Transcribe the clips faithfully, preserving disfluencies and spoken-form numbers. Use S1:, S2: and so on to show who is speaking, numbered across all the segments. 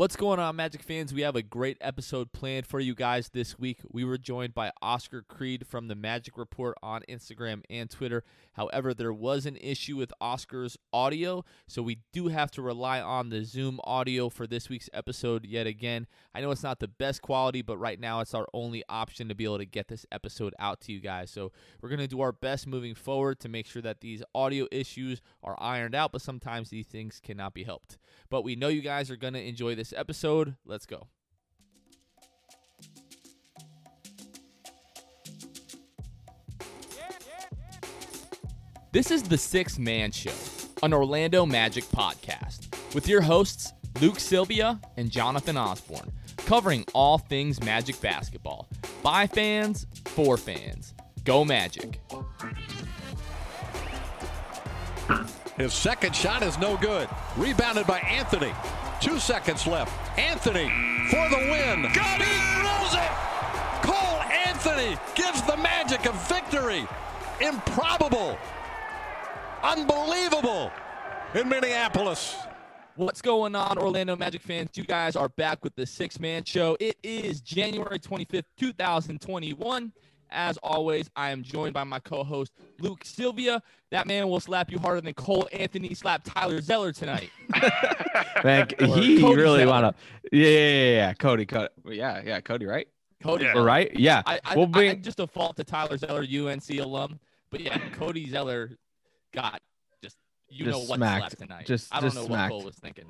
S1: What's going on, Magic fans? We have a great episode planned for you guys this week. We were joined by Oscar Creed from the Magic Report on Instagram and Twitter. However, there was an issue with Oscar's audio, so we do have to rely on the Zoom audio for this week's episode yet again. I know it's not the best quality, but right now it's our only option to be able to get this episode out to you guys. So we're going to do our best moving forward to make sure that these audio issues are ironed out, but sometimes these things cannot be helped. But we know you guys are going to enjoy this episode. Let's go. This is the Sixth Man Show, an Orlando Magic podcast, with your hosts, Luke Sylvia and Jonathan Osborne, covering all things Magic basketball. By fans, for fans. Go Magic.
S2: His second shot is no good. Rebounded by Anthony. Two seconds left. Anthony for the win. Got it! He drills it! Cole Anthony gives the Magic a victory. Improbable. Unbelievable in Minneapolis.
S1: What's going on, Orlando Magic fans? You guys are back with the Sixth Man Show. It is January twenty-fifth, twenty twenty-one. As always, I am joined by my co-host, Luke Sylvia. That man will slap you harder than Cole Anthony slapped Tyler Zeller tonight.
S3: Man, he
S1: Cody
S3: really
S1: Zeller.
S3: want to. Yeah, yeah, yeah, yeah. Cody, Cody. Yeah, yeah, Cody, right?
S1: Cody
S4: Yeah.
S1: Zeller.
S3: Right? Yeah.
S1: I, I,
S3: we'll
S1: I,
S3: bring.
S1: just default to Tyler Zeller, U N C alum. But yeah, Cody Zeller got just, you
S3: Just
S1: know what
S3: smacked.
S1: slapped tonight.
S3: Just-
S1: I don't
S3: just
S1: know
S3: smacked.
S1: what Cole was thinking.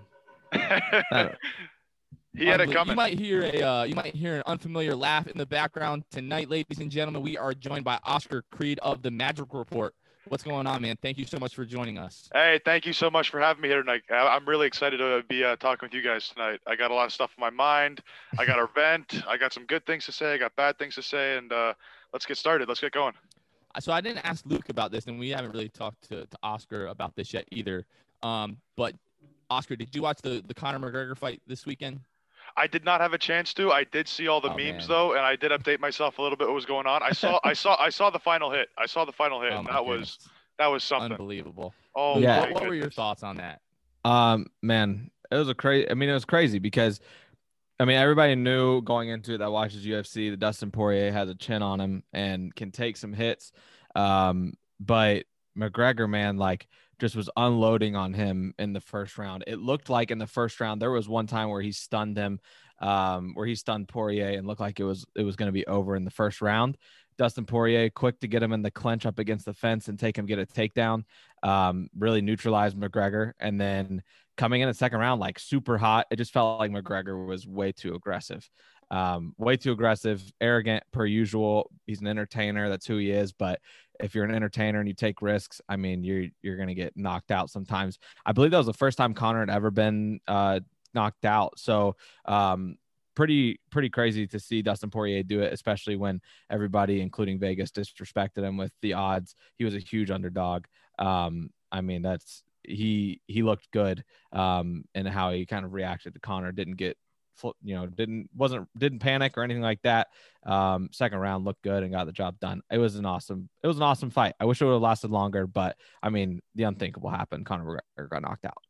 S4: He had it
S1: Unbel-
S4: coming.
S1: You might hear a uh, you might hear an unfamiliar laugh in the background tonight, ladies and gentlemen. We are joined by Oscar Creed of the Magic Report. What's going on, man? Thank you so much for joining us.
S4: Hey, thank you so much for having me here tonight. I- I'm really excited to be uh, talking with you guys tonight. I got a lot of stuff in my mind. I got a vent. I got some good things to say. I got bad things to say. And uh, let's get started. Let's get going.
S1: So I didn't ask Luke about this, and we haven't really talked to, to Oscar about this yet either. Um, but Oscar, did you watch the the Conor McGregor fight this weekend?
S4: I did not have a chance to. I did see all the
S1: Oh,
S4: memes
S1: man.
S4: though, and I did update myself a little bit what was going on. I saw I saw I saw the final hit. I saw the final hit.
S1: Oh,
S4: and
S1: my
S4: that was
S1: goodness.
S4: that was something.
S1: Unbelievable.
S4: Oh
S3: Yeah.
S4: my
S1: What, what were your
S4: goodness.
S1: thoughts on that?
S3: Um, man, it was a crazy. I mean, it was crazy because, I mean, everybody knew going into it that watches U F C that Dustin Poirier has a chin on him and can take some hits. Um, but McGregor, man, like, just was unloading on him in the first round. It looked like in the first round there was one time where he stunned him, um, where he stunned Poirier and looked like it was it was going to be over in the first round. Dustin Poirier, quick to get him in the clinch up against the fence and take him get a takedown, um, really neutralized McGregor. And then coming in the second round, like super hot, it just felt like McGregor was way too aggressive. Um, way too aggressive, arrogant per usual. He's an entertainer. That's who he is. But if you're an entertainer and you take risks, I mean, you're, you're going to get knocked out sometimes. I believe that was the first time Conor had ever been uh, knocked out. So um, pretty, pretty crazy to see Dustin Poirier do it, especially when everybody, including Vegas, disrespected him with the odds. He was a huge underdog. Um, I mean, that's, he, he looked good um, in how he kind of reacted to Conor. Didn't get, you know, didn't wasn't didn't panic or anything like that. Um, second round looked good and got the job done. It was an awesome, it was an awesome fight. I wish it would have lasted longer, but I mean, the unthinkable happened. Conor McGregor got knocked out.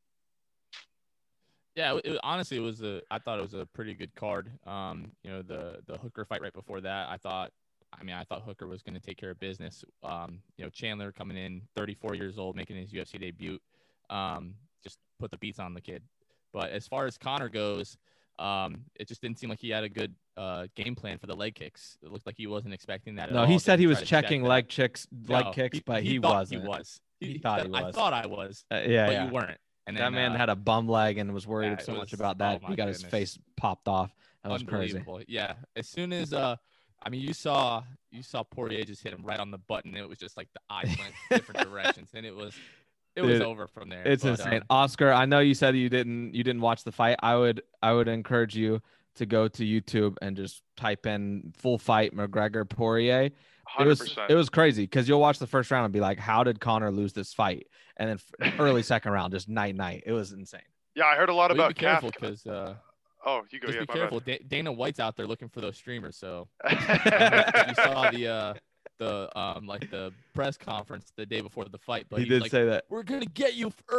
S1: Yeah, it, it- honestly, it was a. I thought it was a pretty good card. Um, you know, the the Hooker fight right before that, I thought. I mean, I thought Hooker was going to take care of business. Um, you know, Chandler coming in, thirty-four years old, making his U F C debut, um, just put the beats on the kid. But as far as Conor goes, um, it just didn't seem like he had a good uh, game plan for the leg kicks. It looked like he wasn't expecting that at
S3: No,
S1: all.
S3: he said
S1: Didn't
S3: he
S1: try
S3: was
S1: to check
S3: checking
S1: that.
S3: leg chicks, leg
S1: No,
S3: kicks, but he,
S1: thought
S3: wasn't.
S1: He was.
S3: He thought he
S1: I
S3: was.
S1: thought I was,
S3: Uh, yeah,
S1: but
S3: yeah.
S1: you weren't. And
S3: that
S1: then,
S3: man
S1: uh,
S3: had a bum leg and was worried
S1: yeah,
S3: so
S1: it
S3: much
S1: was-
S3: about that.
S1: oh
S3: he
S1: my
S3: got his
S1: goodness.
S3: face popped off. That was crazy.
S1: Unbelievable. Yeah. As soon as uh I mean you saw you saw Poirier just hit him right on the button. It was just like the eyes went different directions and it was it was
S3: Dude,
S1: over from there.
S3: It's
S1: But,
S3: insane.
S1: um,
S3: Oscar, I know you said you didn't you didn't watch the fight. I would I would encourage you to go to YouTube and just type in full fight McGregor Poirier. It
S4: one hundred
S3: was
S4: percent.
S3: it was crazy because you'll watch the first round and be like, how did Conor lose this fight? And then f- early second round, just night night. It was insane.
S4: Yeah, I heard a lot
S1: well, you
S4: about
S1: be careful
S4: calf.
S1: because uh
S4: Oh, you go.
S1: just
S4: Yeah,
S1: be
S4: my
S1: careful. Da- Dana White's out there looking for those streamers. So
S4: bad.
S1: you saw the uh the um like the press conference the day before the fight, but
S3: he
S1: he's
S3: did
S1: like,
S3: say that.
S1: we're gonna get you, Fur.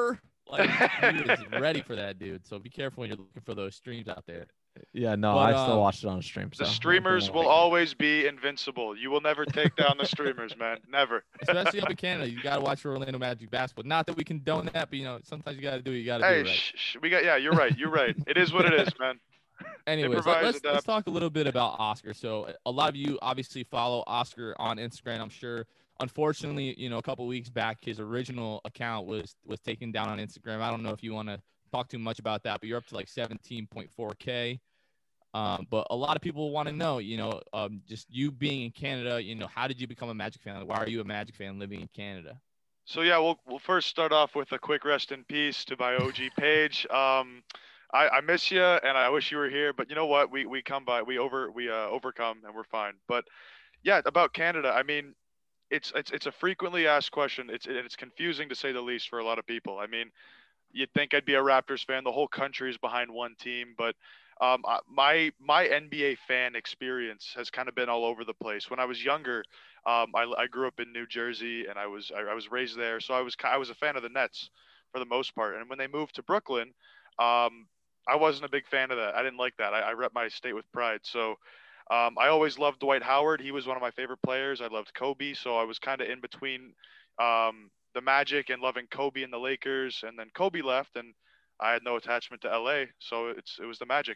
S1: Like, he was ready for that, dude. So be careful when you're looking for those streams out there.
S3: Yeah, no,
S1: But,
S3: I still
S1: um,
S3: watched it on stream. So
S4: The streamers will always be invincible. You will never take down the streamers, man. Never.
S1: Especially up in Canada, you got to watch for Orlando Magic basketball. Not that we condone that, but, you know, sometimes you got to do what you got to
S4: Hey,
S1: do, right?
S4: sh- sh- we got yeah. You're right. You're right. It is what it is, man.
S1: Anyways,
S4: Improvise,
S1: let, let's let's
S4: adapt.
S1: talk a little bit about Oscar. So a lot of you obviously follow Oscar on Instagram, I'm sure. Unfortunately, you know, a couple weeks back, his original account was was taken down on Instagram. I don't know if you want to talk too much about that, but you're up to like seventeen point four K. Um, but a lot of people want to know, you know, um, just you being in Canada, you know, how did you become a Magic fan? Like, why are you a Magic fan living in Canada?
S4: So yeah, we'll we'll first start off with a quick rest in peace to my O G Paige. Um, I, I miss you and I wish you were here, but you know what? We we come by, we over we uh, overcome and we're fine. But yeah, about Canada, I mean, it's it's it's a frequently asked question. It's it's confusing to say the least for a lot of people. I mean, you'd think I'd be a Raptors fan. The whole country is behind one team, but um, I- my my N B A fan experience has kind of been all over the place. When I was younger, um, I, I grew up in New Jersey, and I was I, I was raised there, so I was ki- I was a fan of the Nets for the most part. And when they moved to Brooklyn, um, I wasn't a big fan of that. I didn't like that. I, I rep my state with pride. So um, I always loved Dwight Howard. He was one of my favorite players. I loved Kobe, so I was kind of in between um, the Magic and loving Kobe and the Lakers. And then Kobe left, and I had no attachment to L A, so it's it was the Magic.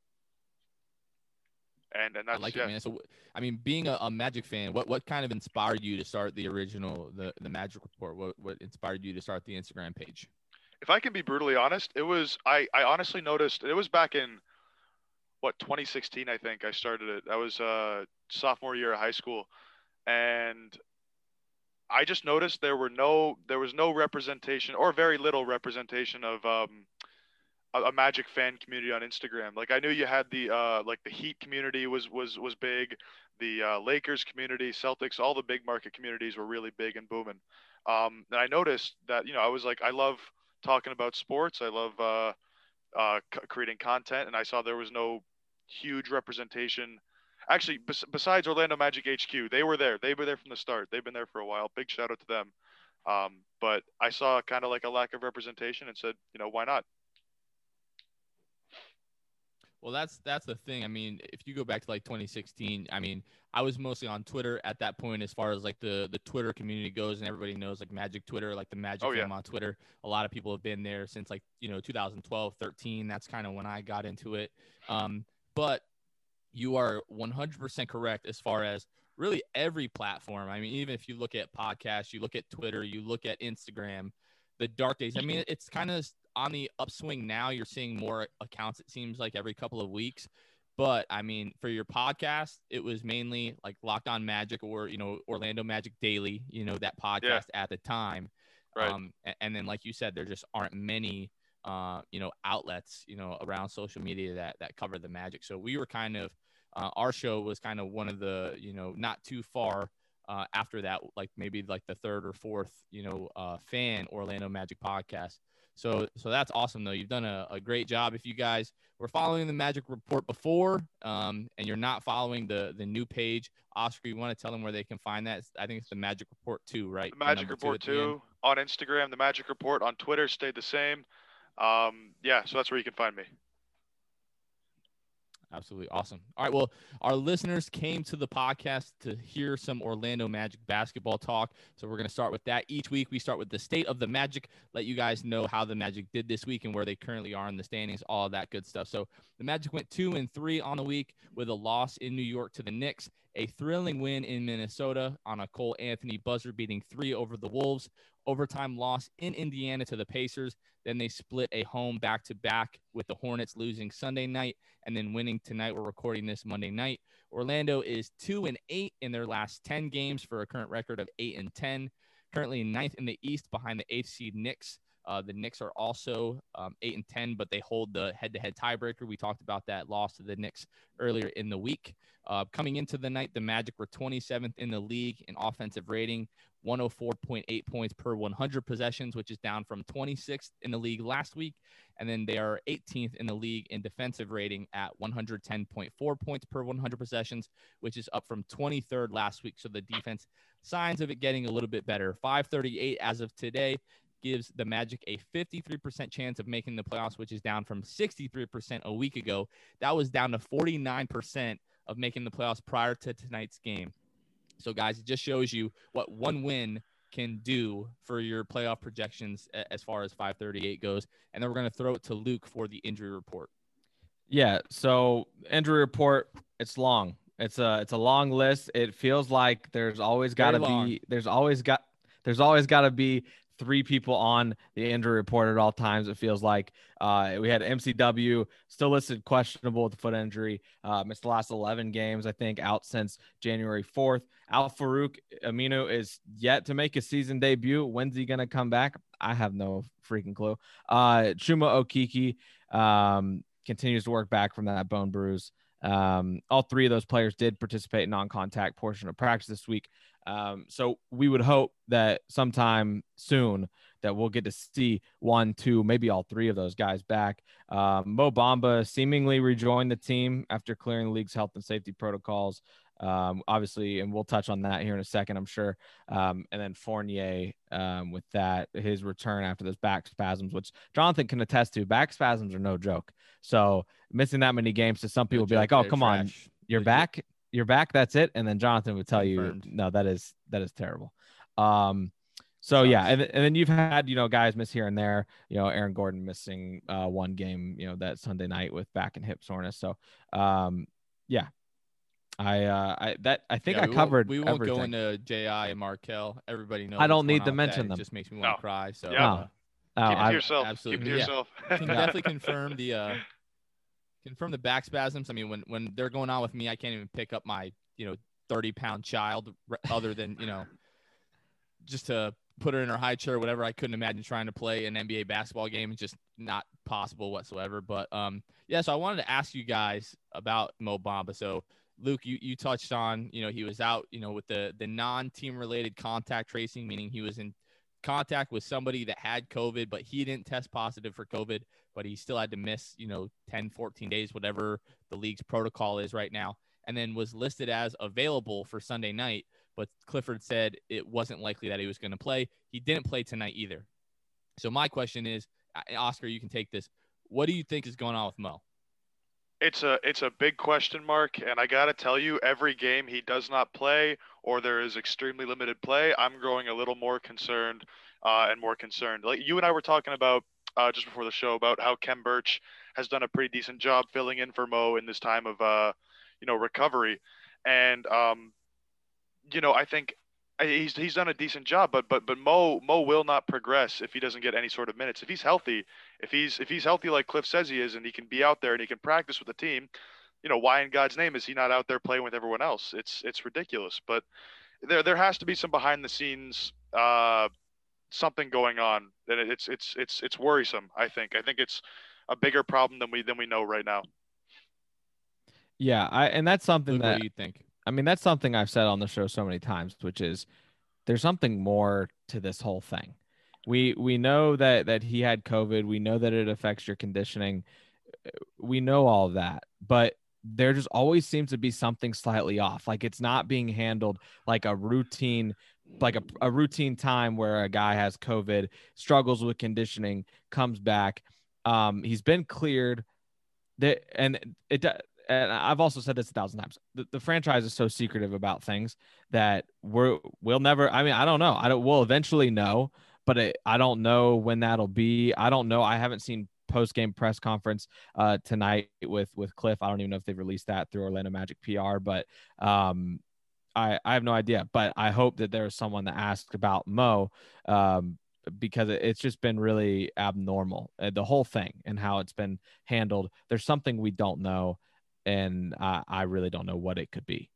S4: And and
S1: I
S4: that's
S1: like
S4: yeah.
S1: it, man. So, I mean, being a, a Magic fan, what, what kind of inspired you to start the original, the, the Magic Report? What, what inspired you to start the Instagram page?
S4: If I can be brutally honest, it was I I honestly noticed it was back in what twenty sixteen I think I started it. I was uh sophomore year of high school, and I just noticed there were no there was no representation or very little representation of um a, a Magic fan community on Instagram. Like I knew you had the uh like the Heat community was was was big, the uh, Lakers community, Celtics, all the big market communities were really big and booming. Um, and I noticed that you know I was like I love talking about sports. I love uh, uh, c- creating content, and I saw there was no huge representation. Actually, bes- besides Orlando Magic H Q, they were there. They were there from the start. They've been there for a while. Big shout out to them. Um, but I saw kind of like a lack of representation and said, you know, why not?
S1: Well, that's that's the thing. I mean, if you go back to like twenty sixteen, I mean, I was mostly on Twitter at that point as far as like the the Twitter community goes, and everybody knows like Magic Twitter, like the Magic
S4: Oh, yeah.
S1: Fam on Twitter. A lot of people have been there since like, you know, two thousand twelve, thirteen. That's kind of when I got into it. Um, but you are one hundred percent correct as far as really every platform. I mean, even if you look at podcasts, you look at Twitter, you look at Instagram, the dark days. I mean, it's kind of on the upswing now. You're seeing more accounts, it seems like, every couple of weeks. But I mean, for your podcast, it was mainly like Locked On Magic or, you know, Orlando Magic Daily, you know, that podcast at the time.
S4: Right.
S1: Um, a- and then, like you said, there just aren't many, uh, you know, outlets, you know, around social media that, that cover the Magic. So we were kind of, uh, our show was kind of one of the, you know, not too far uh, after that, like maybe like the third or fourth, you know, uh, fan Orlando Magic podcast. So, so that's awesome though. You've done a, a great job. If you guys were following the Magic Report before, um, and you're not following the, the new page, Oscar, you want to tell them where they can find that? I think it's the Magic Report two, right?
S4: The Magic
S1: number
S4: Report
S1: at the end.
S4: two on Instagram, the Magic Report on Twitter stayed the same. Um, yeah, so that's where you can find me.
S1: Absolutely awesome. All right. Well, our listeners came to the podcast to hear some Orlando Magic basketball talk. So we're going to start with that. Each week, we start with the state of the Magic, let you guys know how the Magic did this week and where they currently are in the standings, all of that good stuff. So the Magic went two and three on the week with a loss in New York to the Knicks, a thrilling win in Minnesota on a Cole Anthony buzzer beating three over the Wolves, overtime loss in Indiana to the Pacers. Then they split a home back-to-back with the Hornets losing Sunday night and then winning tonight. We're recording this Monday night. Orlando is two and eight in their last ten games for a current record of eight and ten. Currently ninth in the East behind the eighth seed Knicks. Uh, the Knicks are also um, eight and ten, but they hold the head-to-head tiebreaker. We talked about that loss to the Knicks earlier in the week. Uh, coming into the night, the Magic were twenty-seventh in the league in offensive rating, one oh four point eight points per one hundred possessions, which is down from twenty-sixth in the league last week. And then they are eighteenth in the league in defensive rating at one hundred ten point four points per one hundred possessions, which is up from twenty-third last week. So the defense, signs of it getting a little bit better. five thirty-eight as of today. gives the Magic a fifty-three percent chance of making the playoffs, which is down from sixty-three percent a week ago. That was down to forty-nine percent of making the playoffs prior to tonight's game. So, guys, it just shows you what one win can do for your playoff projections as far as five thirty-eight goes. And then we're going to throw it to Luke for the injury report.
S3: Yeah, so injury report, it's long. It's a it's a long list. It feels like there's always got to be there's always got there's always got to be three people on the injury report at all times. It feels like uh, we had M C W still listed questionable with the foot injury. Uh, missed the last eleven games, I think, out since January fourth. Al-Farouq Aminu is yet to make a season debut. When's he going to come back? I have no freaking clue. Uh, Chuma Okeke um, continues to work back from that bone bruise. Um, all three of those players did participate in non-contact portion of practice this week. Um, so we would hope that sometime soon that we'll get to see one, two, maybe all three of those guys back. Um, Mo Bamba seemingly rejoined the team after clearing the league's health and safety protocols. Um, obviously, and we'll touch on that here in a second, I'm sure. Um, and then Fournier, um, with that, his return after those back spasms, which Jonathan can attest to. Back spasms are no joke. So missing that many games to some people
S1: No
S3: be
S1: joke,
S3: like, oh,
S1: they're
S3: come
S1: trash.
S3: on, you're
S1: Legit.
S3: back. You're back. That's it. And then Jonathan would tell
S1: Confirmed.
S3: you, no, that is, that is terrible. Um, so
S1: Sucks.
S3: yeah. And, and then you've had, you know, guys miss here and there, you know, Aaron Gordon missing uh, one game, you know, that Sunday night with back and hip soreness. So um, yeah, I, uh, I, that, I think
S1: Yeah,
S3: I
S1: we
S3: covered,
S1: Won't, we won't
S3: everything.
S1: go into J I and Markel. Everybody knows.
S3: I don't
S1: what's
S3: need
S1: going
S3: to
S1: on with
S3: mention
S1: that.
S3: them.
S1: It just makes me want
S4: No.
S1: to cry. So
S4: Yeah.
S1: uh,
S3: No,
S4: Keep it
S3: I,
S4: to yourself.
S1: absolutely,
S4: Keep it to
S1: yeah.
S4: yourself.
S1: can definitely confirm the uh, confirm the back spasms. I mean, when when they're going on with me, I can't even pick up my you know thirty pound child, r- other than you know just to put her in her high chair or whatever. I couldn't imagine trying to play an N B A basketball game. It's just not possible whatsoever. But um, yeah. So I wanted to ask you guys about Mo Bamba. So Luke, you, you touched on, you know, he was out, you know, with the the non-team related contact tracing, meaning he was in contact with somebody that had COVID, but he didn't test positive for COVID, but he still had to miss, you know, ten, fourteen days, whatever the league's protocol is right now, and then was listed as available for Sunday night. But Clifford said it wasn't likely that he was going to play. He didn't play tonight either. So my question is, Oscar, you can take this. What do you think is going on with Mo?
S4: It's a it's a big question mark, and I gotta tell you, every game he does not play or there is extremely limited play, I'm growing a little more concerned uh, and more concerned. Like you and I were talking about uh, just before the show about how Kem Birch has done a pretty decent job filling in for Mo in this time of uh, you know recovery, and um, you know I think he's he's done a decent job, but but but Mo Mo will not progress if he doesn't get any sort of minutes. If he's healthy, if he's if he's healthy like Cliff says he is, and he can be out there and he can practice with the team, you know, why in God's name is he not out there playing with everyone else? It's it's ridiculous. But there there has to be some behind the scenes uh, something going on. That it's it's it's it's worrisome. I think I think it's a bigger problem than we than we know right now.
S3: yeah, I, and that's something
S1: Luke,
S3: that,
S1: what do you think?
S3: I mean, that's something I've said on the show so many times, which is there's something more to this whole thing. We we know that that he had COVID. We know that it affects your conditioning. We know all of that, but there just always seems to be something slightly off. Like it's not being handled like a routine, like a, a routine time where a guy has COVID, struggles with conditioning, comes back. Um, he's been cleared. That and it. And I've also said this a thousand times. The, the franchise is so secretive about things that we're we'll never. I mean, I don't know. I don't. We'll eventually know, but it, I don't know when that'll be. I don't know. I haven't seen post game press conference uh, tonight with with Cliff. I don't even know if they've released that through Orlando Magic P R, but um, I I have no idea. But I hope that there's someone that asked about Mo. Um, because it's just been really abnormal, uh, the whole thing and how it's been handled. There's something we don't know. And I, I really don't know what it could be.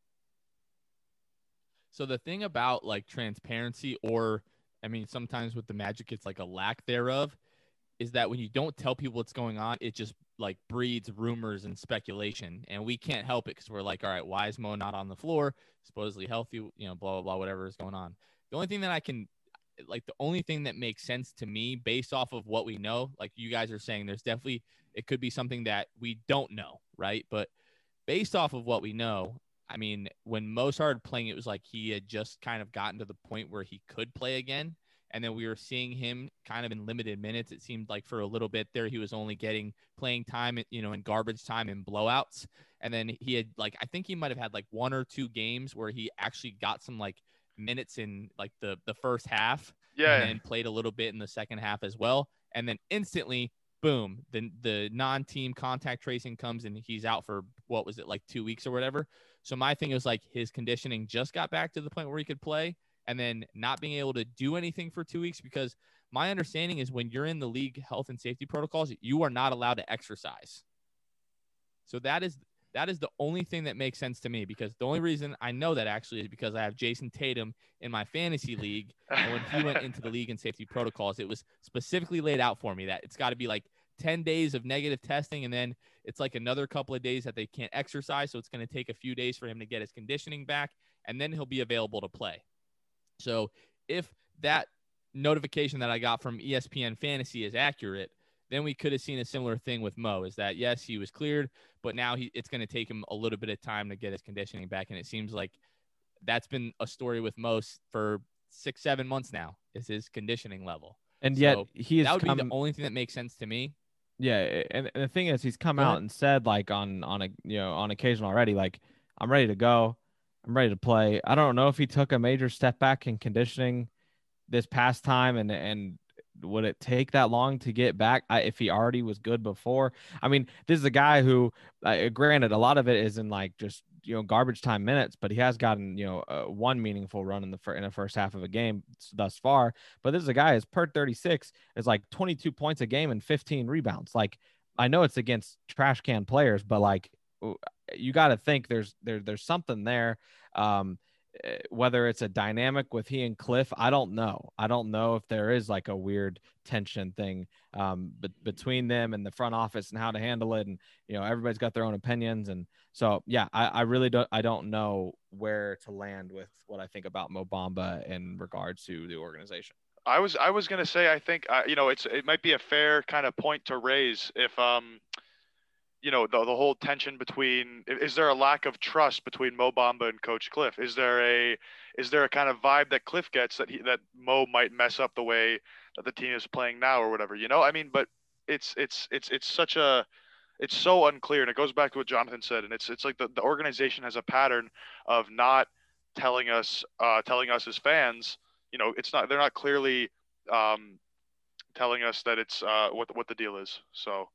S1: So the thing about like transparency, or I mean, sometimes with the Magic, it's like a lack thereof, is that when you don't tell people what's going on, it just like breeds rumors and speculation. And we can't help it because we're like, all right, why is Mo not on the floor? Supposedly healthy, you know, blah, blah, blah, whatever is going on. The only thing that I can like, the only thing that makes sense to me based off of what we know, like you guys are saying, there's definitely, it could be something that we don't know, right? But based off of what we know, I mean, when Mo started playing, it was like he had just kind of gotten to the point where he could play again. And then we were seeing him kind of in limited minutes. It seemed like for a little bit there, he was only getting playing time, you know, in garbage time and blowouts. And then he had like, I think he might've had like one or two games where he actually got some like minutes in like the, the first half.
S4: Yeah.
S1: And then played a little bit in the second half as well. And then instantly, boom, the, the non-team contact tracing comes and he's out for, what was it, like two weeks or whatever. So my thing was like his conditioning just got back to the point where he could play, and then not being able to do anything for two weeks because my understanding is when you're in the league health and safety protocols, you are not allowed to exercise. So that is that is the only thing that makes sense to me, because the only reason I know that actually is because I have Jason Tatum in my fantasy league. And when he went into the league and safety protocols, it was specifically laid out for me that it's got to be like ten days of negative testing. And then it's like another couple of days that they can't exercise. So it's going to take a few days for him to get his conditioning back, and then he'll be available to play. So if that notification that I got from E S P N Fantasy is accurate, then we could have seen a similar thing with Mo, is that, yes, he was cleared, but now he it's going to take him a little bit of time to get his conditioning back. And it seems like that's been a story with Mo for six, seven months now, is his conditioning level.
S3: And yet
S1: so
S3: he has
S1: that would
S3: come,
S1: be the only thing that makes sense to me.
S3: Yeah, and, and the thing is, he's come
S1: Go
S3: out
S1: ahead.
S3: and said, like, on on a you know on occasion already, like, I'm ready to go, I'm ready to play. I don't know if he took a major step back in conditioning this past time, and and would it take that long to get back I, if he already was good before? I mean, this is a guy who, uh, granted, a lot of it is in like just you know garbage time minutes, but he has gotten you know uh, one meaningful run in the fir- in the first half of a game thus far. But this is a guy who's per thirty-six is like twenty-two points a game and fifteen rebounds. Like, I know it's against trash can players, but like you got to think there's there there's something there. Um, whether it's a dynamic with he and Cliff, I don't know. I don't know if there is like a weird tension thing um, be- between them and the front office and how to handle it. And, you know, everybody's got their own opinions. And so, yeah, I, I really don't, I don't know where to land with what I think about Mo Bamba in regards to the organization.
S4: I was I was gonna say I think uh, you know it's it might be a fair kind of point to raise if um you know the the whole tension between is there a lack of trust between Mo Bamba and Coach Cliff? Is there a is there a kind of vibe that Cliff gets that he that Mo might mess up the way that the team is playing now or whatever? You know, I mean, but it's it's it's it's such a it's so unclear, and it goes back to what Jonathan said, and it's it's like the, the organization has a pattern of not telling us uh, telling us as fans. You know, it's not they're not clearly um, telling us that it's uh, what what the deal is. So.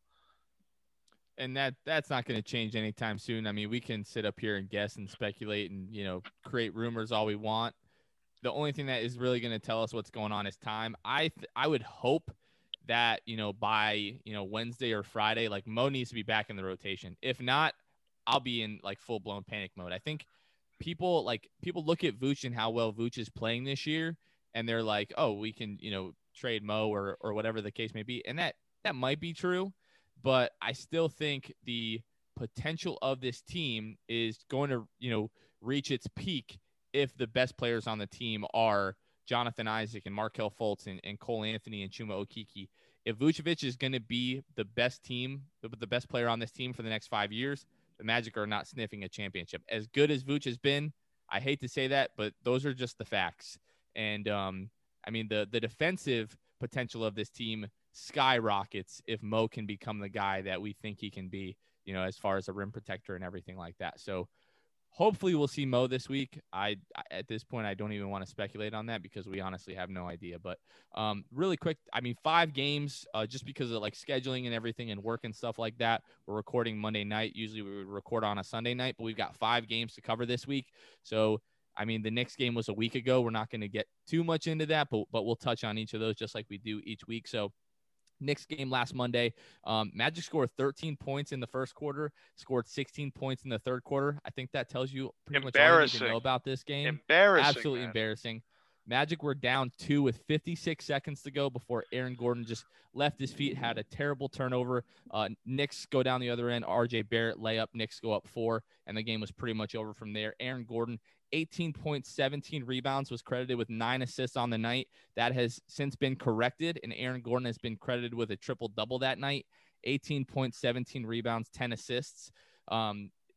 S1: And that that's not going to change anytime soon. I mean, we can sit up here and guess and speculate and, you know, create rumors all we want. The only thing that is really going to tell us what's going on is time. I th- I would hope that, you know, by, you know, Wednesday or Friday, like Mo needs to be back in the rotation. If not, I'll be in like full blown panic mode. I think people like people look at Vooch and how well Vooch is playing this year, and they're like, oh, we can, you know, trade Mo or or whatever the case may be. And that that might be true. But I still think the potential of this team is going to, you know, reach its peak if the best players on the team are Jonathan Isaac and Markelle Fultz and, and Cole Anthony and Chuma Okeke. If Vucevic is going to be the best team, the, the best player on this team for the next five years, the Magic are not sniffing a championship. As good as Vooch has been, I hate to say that, but those are just the facts. And, um, I mean, the the defensive potential of this team skyrockets if Mo can become the guy that we think he can be, you know, as far as a rim protector and everything like that. So hopefully we'll see Mo this week. I, at this point, I don't even want to speculate on that because we honestly have no idea. But um, really quick, I mean, five games uh, just because of like scheduling and everything and work and stuff like that. We're recording Monday night. Usually we would record on a Sunday night, but we've got five games to cover this week. So, I mean, the Knicks game was a week ago. We're not going to get too much into that, but, but we'll touch on each of those just like we do each week. So, Knicks game last Monday. Um, Magic scored thirteen points in the first quarter, scored sixteen points in the third quarter. I think that tells you pretty much all you need to know about this game.
S4: Embarrassing.
S1: Absolutely
S4: man.
S1: embarrassing. Magic were down two with fifty-six seconds to go before Aaron Gordon just left his feet, had a terrible turnover. Uh, Knicks go down the other end. R J Barrett layup. Knicks go up four, and the game was pretty much over from there. Aaron Gordon, eighteen points, seventeen rebounds, was credited with nine assists on the night. That has since been corrected, and Aaron Gordon has been credited with a triple-double that night. eighteen points, seventeen rebounds, ten assists. Um,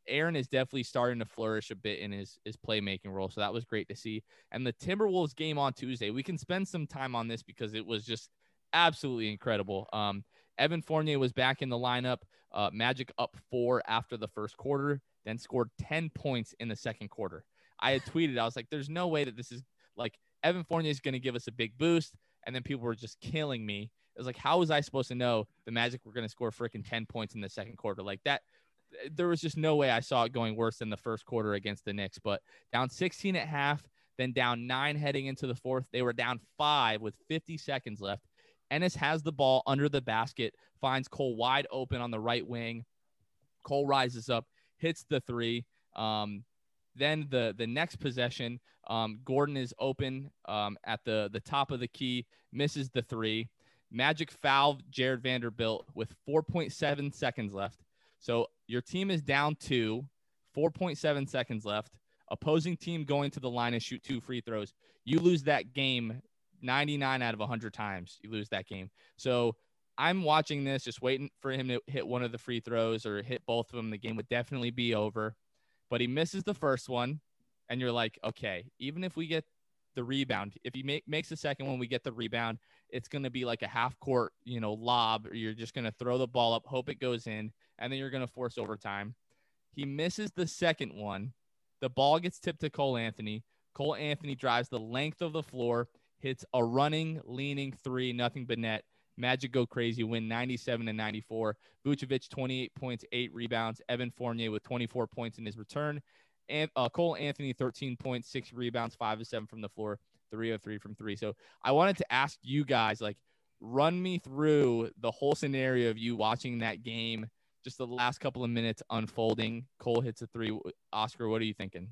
S1: Aaron is definitely starting to flourish a bit in his, his playmaking role. So that was great to see. And the Timberwolves game on Tuesday, we can spend some time on this because it was just absolutely incredible. Um, Evan Fournier was back in the lineup. Uh, Magic up four after the first quarter, then scored ten points in the second quarter. I had tweeted, I was like, there's no way that this is like Evan Fournier is going to give us a big boost. And then people were just killing me. It was like, how was I supposed to know the Magic were going to score freaking ten points in the second quarter? Like that, there was just no way I saw it going worse than the first quarter against the Knicks. But down sixteen at half, then down nine heading into the fourth. They were down five with fifty seconds left. Ennis has the ball under the basket, finds Cole wide open on the right wing. Cole rises up, hits the three. Um, then the the next possession, um, Gordon is open um, at the, the top of the key, misses the three. Magic fouled Jared Vanderbilt with four point seven seconds left. So your team is down two, four point seven seconds left. Opposing team going to the line and shoot two free throws. You lose that game ninety-nine out of one hundred times. You lose that game. So I'm watching this, just waiting for him to hit one of the free throws or hit both of them. The game would definitely be over. But he misses the first one, and you're like, okay, even if we get the rebound, if he make, makes the second one, we get the rebound, it's going to be like a half-court, you know, lob, or you're just going to throw the ball up, hope it goes in, and then you're going to force overtime. He misses the second one. The ball gets tipped to Cole Anthony. Cole Anthony drives the length of the floor, hits a running, leaning three, nothing but net. Magic go crazy, win ninety-seven to ninety-four. Vucevic, twenty-eight points, eight rebounds. Evan Fournier with twenty-four points in his return. And uh, Cole Anthony, thirteen points, six rebounds, five of seven from the floor, three of three from three. So I wanted to ask you guys, like, run me through the whole scenario of you watching that game, just the last couple of minutes unfolding. Cole hits a three. Oscar, what are you thinking?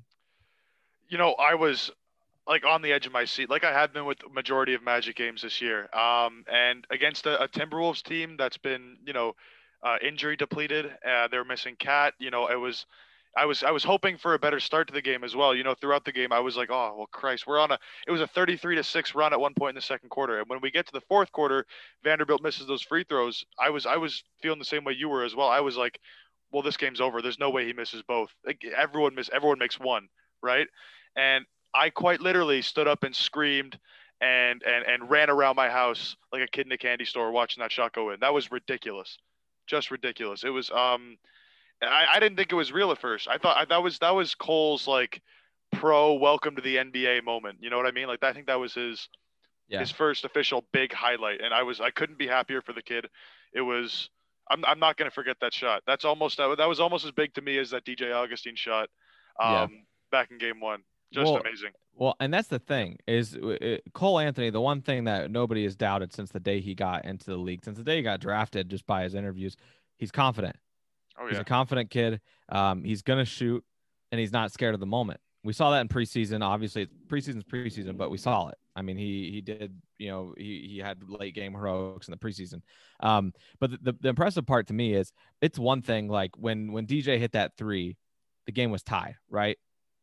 S4: You know, I was like on the edge of my seat, like I have been with the majority of Magic games this year. Um, and against a, a Timberwolves team that's been, you know, uh, injury depleted. Uh, they're missing Cat. You know, it was, I was, I was hoping for a better start to the game as well. You know, throughout the game, I was like, oh well, Christ, we're on a. It was a thirty-three to six run at one point in the second quarter, and when we get to the fourth quarter, Vanderbilt misses those free throws. I was, I was feeling the same way you were as well. I was like, well, this game's over. There's no way he misses both. Like, everyone miss, everyone makes one, right? And I quite literally stood up and screamed and, and, and ran around my house like a kid in a candy store watching that shot go in. That was ridiculous. Just ridiculous. It was, um, I, I didn't think it was real at first. I thought I, that was, that was Cole's like pro welcome to the N B A moment. You know what I mean? Like, I think that was his, yeah. his first official big highlight. And I was, I couldn't be happier for the kid. It was, I'm, I'm not going to forget that shot. That's almost, that, that was almost as big to me as that D J Augustine shot um, yeah. back in game one. Just
S3: well,
S4: amazing.
S3: Well, and that's the thing is it, Cole Anthony, the one thing that nobody has doubted since the day he got into the league, since the day he got drafted, just by his interviews, he's confident.
S4: Oh, yeah.
S3: He's a confident kid. Um, he's going to shoot, and he's not scared of the moment. We saw that in preseason. Obviously, preseason's preseason, but we saw it. I mean, he he did, you know, he he had late game heroics in the preseason. Um, but the, the, the impressive part to me is it's one thing, like when when D J hit that three, the game was tied, right?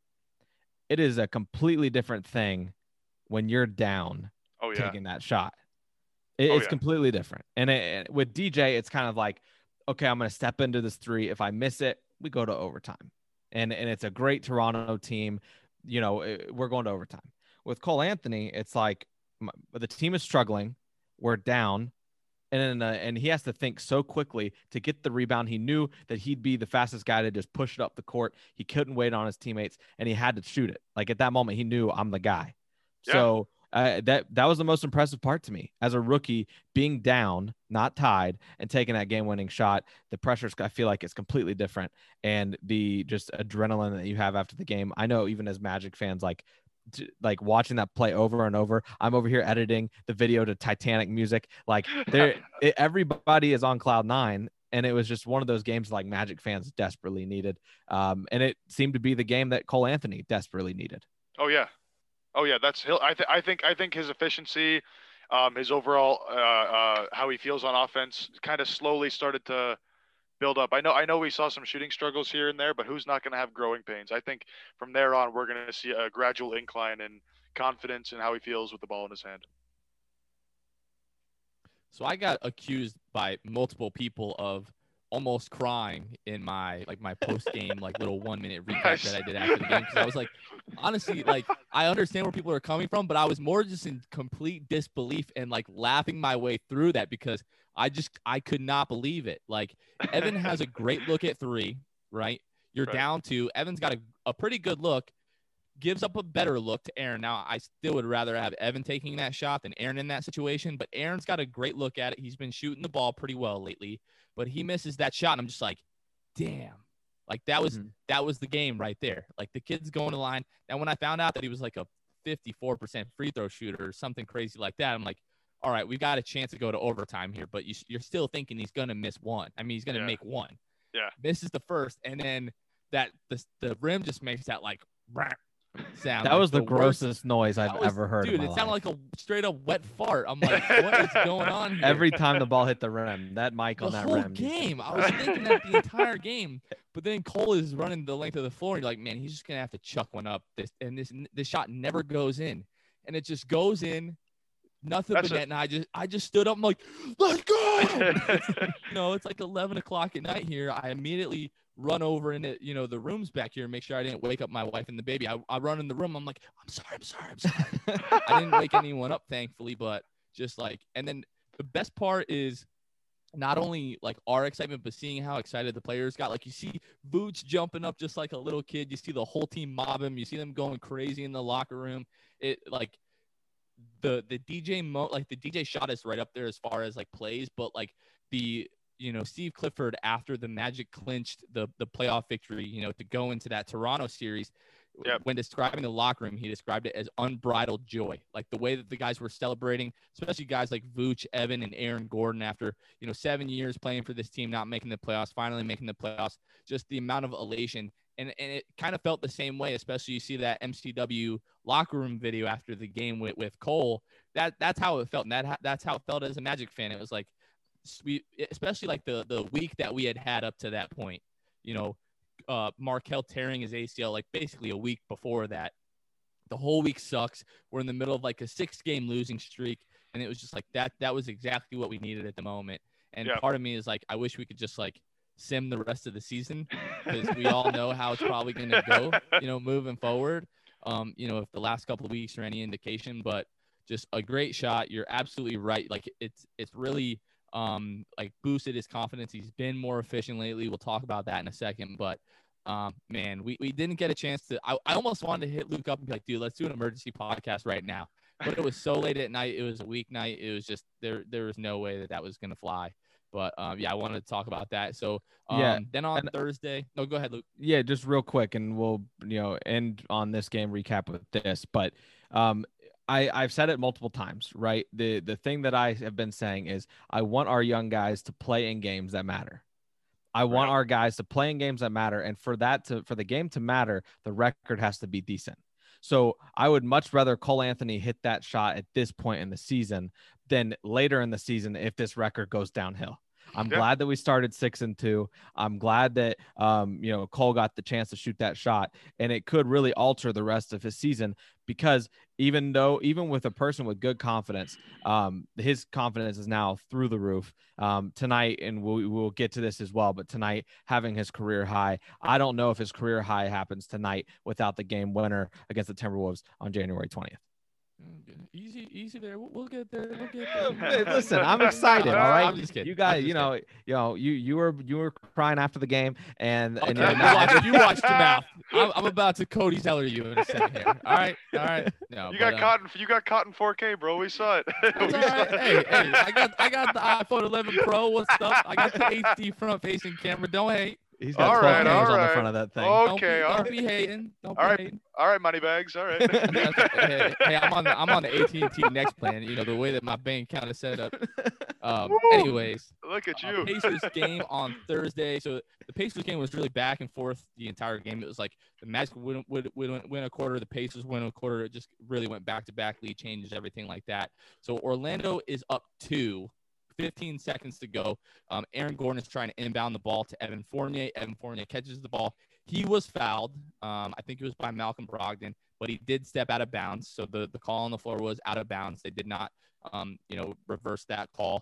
S3: It is a completely different thing when you're down
S4: oh, yeah.
S3: taking that shot. It,
S4: oh,
S3: it's
S4: yeah.
S3: completely different. And it, with D J, it's kind of like, okay, I'm going to step into this three. If I miss it, we go to overtime. And and it's a great Toronto team. You know, it, we're going to overtime. With Cole Anthony, it's like the team is struggling. We're down. And then, uh, and he has to think so quickly to get the rebound. He knew that he'd be the fastest guy to just push it up the court. He couldn't wait on his teammates, and he had to shoot it. Like at that moment, he knew I'm the guy. Yeah. So uh, that that was the most impressive part to me as a rookie, being down, not tied, and taking that game-winning shot. The pressure, I feel like, it's completely different, and the just adrenaline that you have after the game. I know even as Magic fans, like. To, like watching that play over and over. I'm over here editing the video to Titanic music. Like there, it, everybody is on cloud nine, and it was just one of those games like Magic fans desperately needed. Um, and it seemed to be the game that Cole Anthony desperately needed.
S4: Oh yeah, oh yeah. That's he'll. I, th- I think I think his efficiency, um, his overall uh, uh, how he feels on offense, kind of slowly started to build up. I know I know we saw some shooting struggles here and there, but who's not going to have growing pains? I think from there on, we're going to see a gradual incline in confidence and how he feels with the ball in his hand.
S1: So I got accused by multiple people of almost crying in my like my post game like little one minute recap that I did after the game, because I was like, honestly, like I understand where people are coming from, but I was more just in complete disbelief and like laughing my way through that, because I just I could not believe it. Like Evan has a great look at three, right? You're
S4: Right.
S1: down two. Evan's got a, a pretty good look, gives up a better look to Aaron. Now, I still would rather have Evan taking that shot than Aaron in that situation, but Aaron's got a great look at it. He's been shooting the ball pretty well lately, but he misses that shot, and I'm just like, damn. Like, that was
S3: Mhm.
S1: that was the game right there. Like, the kid's going to line. And when I found out that he was like a fifty-four percent free throw shooter or something crazy like that, I'm like, all right, we've got a chance to go to overtime here, but you, you're still thinking he's going to miss one. I mean, he's going to
S4: Yeah.
S1: make one.
S4: Yeah.
S1: Misses the first, and then that the, the rim just makes that, like, sound.
S3: That
S1: like
S3: was the,
S1: worst-
S3: grossest noise I've
S1: that was-
S3: ever heard
S1: Dude,
S3: in my
S1: it sounded
S3: life.
S1: like a straight up wet fart. I'm like, what is going on here?
S3: Every time the ball hit the rim, that mic
S1: the
S3: on that
S1: whole
S3: rim.
S1: game. I was thinking that the entire game, but then Cole is running the length of the floor, and you're like, man, he's just gonna have to chuck one up. This and this this shot never goes in, and it just goes in. Nothing
S4: That's
S1: but
S4: a-
S1: net, and I just I just stood up. I'm like, let's go. You know, it's like eleven o'clock at night here. I immediately run over into, you know, the rooms back here and make sure I didn't wake up my wife and the baby. I, I run in the room. I'm like, I'm sorry, I'm sorry, I'm sorry. I didn't wake anyone up, thankfully, but just like, and then the best part is not only like our excitement, but seeing how excited the players got. Like, you see Vooch jumping up just like a little kid. You see the whole team mob him. You see them going crazy in the locker room. It like the the D J mo like the D J shot is right up there as far as like plays, but like the you know Steve Clifford, after the Magic clinched the the playoff victory, you know, to go into that Toronto series,
S4: Yep.
S1: when describing the locker room, he described it as unbridled joy. Like the way that the guys were celebrating, especially guys like Vooch, Evan, and Aaron Gordon, after you know seven years playing for this team, not making the playoffs, finally making the playoffs. Just the amount of elation. And, and it kind of felt the same way, especially you see that M C W locker room video after the game with, with Cole. That that's how it felt. And that that's how it felt as a Magic fan. It was like, we, especially like the the week that we had had up to that point, you know, uh, Markelle tearing his A C L, like basically a week before that. The whole week sucks. We're in the middle of like a six game losing streak. And it was just like that. That was exactly what we needed at the moment. And
S4: Yeah.
S1: part of me is like, I wish we could just like sim the rest of the season, because we all know how it's probably going to go, you know, moving forward. Um, you know, if the last couple of weeks are any indication, but just a great shot. You're absolutely right. Like it's, it's really um, like boosted his confidence. He's been more efficient lately. We'll talk about that in a second, but um, man, we, we didn't get a chance to, I, I almost wanted to hit Luke up and be like, dude, let's do an emergency podcast right now. But it was so late at night. It was a weeknight. It was just, there, there was no way that that was going to fly. But um, yeah, I wanted to talk about that. So um,
S3: Yeah,
S1: then on
S3: and-
S1: Thursday, no, go ahead, Luke.
S3: Yeah, just real quick, and we'll you know end on this game recap with this. But um, I I've said it multiple times, right? The the thing that I have been saying is I want our young guys to play in games that matter. I want
S4: Right.
S3: our guys to play in games that matter, and for that to for the game to matter, the record has to be decent. So I would much rather Cole Anthony hit that shot at this point in the season than later in the season if this record goes downhill. I'm
S4: Yeah.
S3: glad that we started six and two. I'm glad that um, you know, Cole got the chance to shoot that shot, and it could really alter the rest of his season, because even though, even with a person with good confidence, um, his confidence is now through the roof um, tonight. And we'll, we'll get to this as well, but tonight having his career high, I don't know if his career high happens tonight without the game winner against the Timberwolves on January twentieth.
S1: Easy, easy there. We'll, we'll get there. We'll get
S3: Hey,
S1: there.
S3: listen, I'm excited. All right,
S1: I'm just kidding.
S3: you
S1: I'm
S3: guys,
S1: just
S3: you know, you know, you you were you were crying after the game, and
S1: Okay,
S3: and
S1: you,
S3: you're not-
S1: watch, you watch your mouth. I'm, I'm about to Cody Zeller you in a second here. All right, all right. No,
S4: You
S1: but,
S4: got
S1: um,
S4: caught in you got caught in four K, bro. We saw it.
S1: That's
S4: We
S1: all
S4: saw
S1: right.
S4: it.
S1: Hey, hey, I got I got the iPhone eleven Pro. What's up? I got the H D front facing camera. Don't hate.
S3: he's got
S4: All
S3: twelve
S4: right,
S3: cameras
S4: all
S3: on the
S4: right.
S3: front of that thing.
S4: Oh.
S1: Don't be,
S4: Okay, all
S1: don't
S4: right.
S1: be hating. Don't
S4: All
S1: be
S4: right.
S1: hating.
S4: All right, money bags. All right.
S1: That's- hey, hey, I'm on the I'm on the A T and T Next plan. You know the way that my bank account is set up. Um,
S4: Woo!
S1: anyways,
S4: Look at
S1: uh,
S4: you.
S1: Pacers game on Thursday. So the Pacers game was really back and forth the entire game. It was like the Magic would would, would win a quarter, the Pacers win a quarter. It just really went back to back, lead changes, everything like that. So Orlando is up two. fifteen seconds to go. Um, Aaron Gordon is trying to inbound the ball to Evan Fournier. Evan Fournier catches the ball. He was fouled. Um, I think it was by Malcolm Brogdon, but he did step out of bounds. So the, the call on the floor was out of bounds. They did not, um, you know, reverse that call.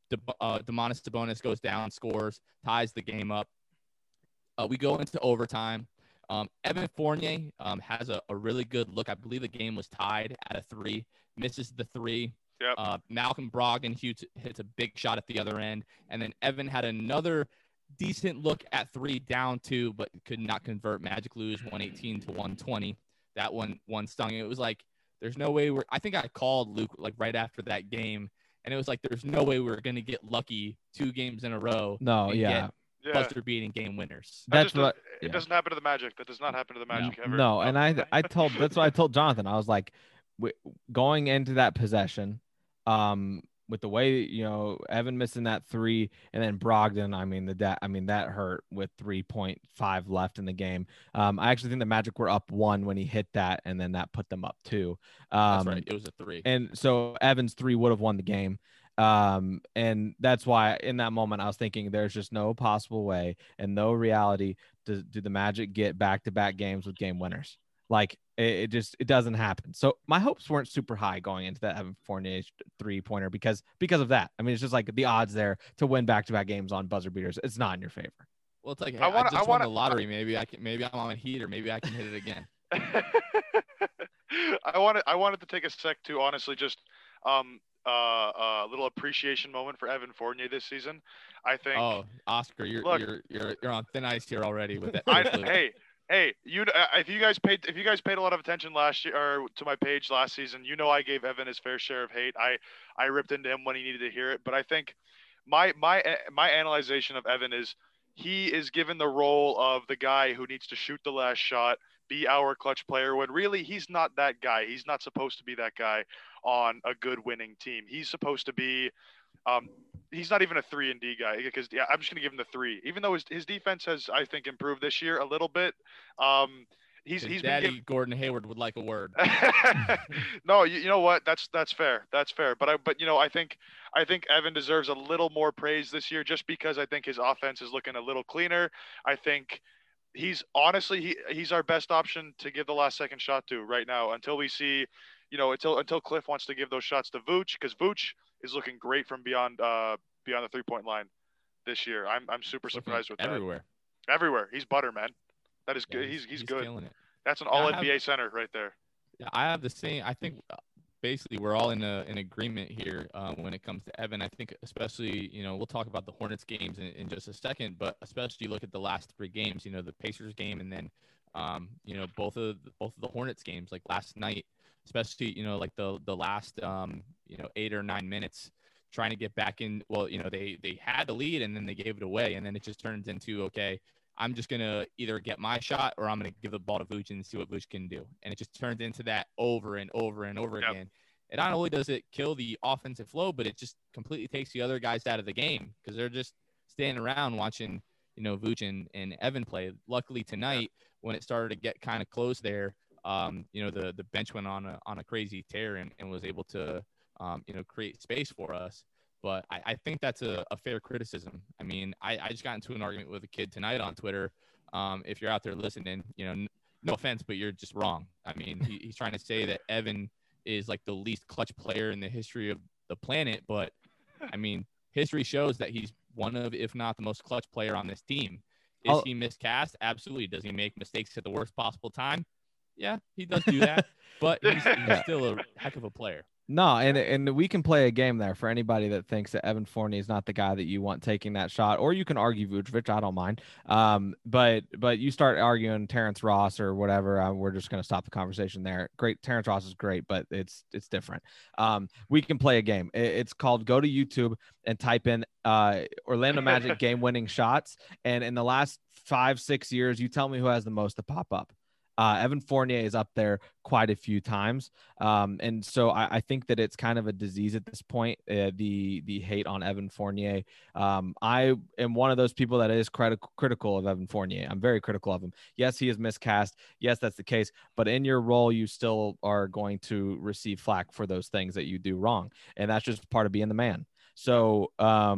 S5: De, uh, Domantas Sabonis goes down, scores, ties the game up. Uh, we go into overtime. Um, Evan Fournier um, has a, a really good look. I believe the game was tied at a three, misses the three.
S4: Yep.
S5: Uh, Malcolm Brogdon hits, hits a big shot at the other end. And then Evan had another decent look at three, down two, but could not convert. Magic lose one eighteen to one twenty. That one one stung. It was like, there's no way we're – I think I called Luke like right after that game, and it was like there's no way we we're going to get lucky two games in a row.
S3: No,
S5: and
S3: yeah.
S5: get
S4: Yeah.
S5: buzzer beating game winners.
S4: That
S3: That's
S4: just
S3: what.
S4: does- It
S3: yeah.
S4: doesn't happen to the Magic. That does not happen to the Magic ever.
S3: No, and I I told that's what I told Jonathan. I was like, w- going into that possession, um, with the way you know Evan missing that three, and then Brogdon. I mean the that I mean that hurt with three point five left in the game. Um, I actually think the Magic were up one when he hit that, and then that put them up two. Um,
S5: That's right. It was a three.
S3: And so Evans three would have won the game. Um, and that's why in that moment I was thinking there's just no possible way and no reality to do the Magic get back-to-back games with game winners. Like it, it just it doesn't happen. So my hopes weren't super high going into that Evan Fournier three-pointer because because of that. I mean, it's just like the odds there to win back-to-back games on buzzer beaters. It's not in your favor.
S5: Well, it's like, hey,
S4: I
S5: I,
S4: wanna-
S5: just
S4: I
S5: won
S4: wanna-
S5: the lottery. Maybe I can. Maybe I'm on a heat, or maybe I can hit it again.
S4: I wanted I wanted to take a sec to honestly just um uh a uh, little appreciation moment for Evan Fournier this season. I think
S5: Oh, Oscar, you're
S4: Look.
S5: you're you're you're on thin ice here already with that.
S4: I,
S5: with Luke.
S4: hey hey you uh, if you guys paid if you guys paid a lot of attention last year or to my page last season, you know I gave Evan his fair share of hate. I I ripped into him when he needed to hear it, but I think my my my analyzation of Evan is he is given the role of the guy who needs to shoot the last shot, be our clutch player, when really he's not that guy. He's not supposed to be that guy on a good winning team. He's supposed to be um he's not even a three and D guy because yeah, I'm just gonna give him the three. Even though his, his defense has I think improved this year a little bit. Um he's
S5: His
S4: he's
S5: daddy
S4: been given,
S5: Gordon Hayward would like a word.
S4: no, you, you know what? That's that's fair. That's fair. But I but you know I think I think Evan deserves a little more praise this year just because I think his offense is looking a little cleaner. I think he's honestly he he's our best option to give the last second shot to right now until we see, you know, until until Cliff wants to give those shots to Vooch because Vooch is looking great from beyond uh beyond the three point line this year. I'm I'm super
S5: Looking
S4: surprised with
S5: everywhere.
S4: that. Everywhere. He's butter, man. That is
S5: Yeah,
S4: good. he's he's, good.
S5: killing it.
S4: That's an
S5: Yeah, I
S4: all N B A
S5: have-
S4: center right there.
S5: Yeah, I have the same. I think uh, basically we're all in a, in agreement here uh, when it comes to Evan. I think especially, you know, we'll talk about the Hornets games in, in just a second, but especially look at the last three games. You know, the Pacers game and then, um, you know, both of the, both of the Hornets games like last night, especially you know like the the last um, you know eight or nine minutes trying to get back in. Well, you know they they had the lead and then they gave it away, and then it just turns into okay. I'm just going to either get my shot or I'm going to give the ball to Vooch and see what Vooch can do. And it just turns into that over and over and over
S4: Yep.
S5: again. And not only does it kill the offensive flow, but it just completely takes the other guys out of the game because they're just standing around watching, you know, Vooch and, and Evan play. Luckily tonight, when it started to get kind of close there, um, you know, the, the bench went on a, on a crazy tear and, and was able to, um, you know, create space for us. But I, I think that's a, a fair criticism. I mean, I, I just got into an argument with a kid tonight on Twitter. Um, if you're out there listening, you know, n- no offense, but you're just wrong. I mean, he, he's trying to say that Evan is like the least clutch player in the history of the planet. But I mean, history shows that he's one of, if not the most clutch player on this team. Is
S3: I'll-
S5: he miscast? Absolutely. Does he make mistakes at the worst possible time? Yeah, he does do that. But he's, he's still a heck of a player.
S3: No, and and we can play a game there for anybody that thinks that Evan Fournier is not the guy that you want taking that shot, or you can argue Vucevic. I don't mind. Um, but but you start arguing Terrence Ross or whatever, uh, we're just going to stop the conversation there. Great, Terrence Ross is great, but it's it's different. Um, we can play a game. It, it's called go to YouTube and type in uh Orlando Magic game-winning shots, and in the last five six years, you tell me who has the most to pop up. Uh, Evan Fournier is up there quite a few times. Um, and so I, I think that it's kind of a disease at this point, uh, the the hate on Evan Fournier. Um, I am one of those people that is critical critical of Evan Fournier. I'm very critical of him. Yes, he is miscast. Yes, that's the case. But in your role, you still are going to receive flack for those things that you do wrong. And that's just part of being the man. So um,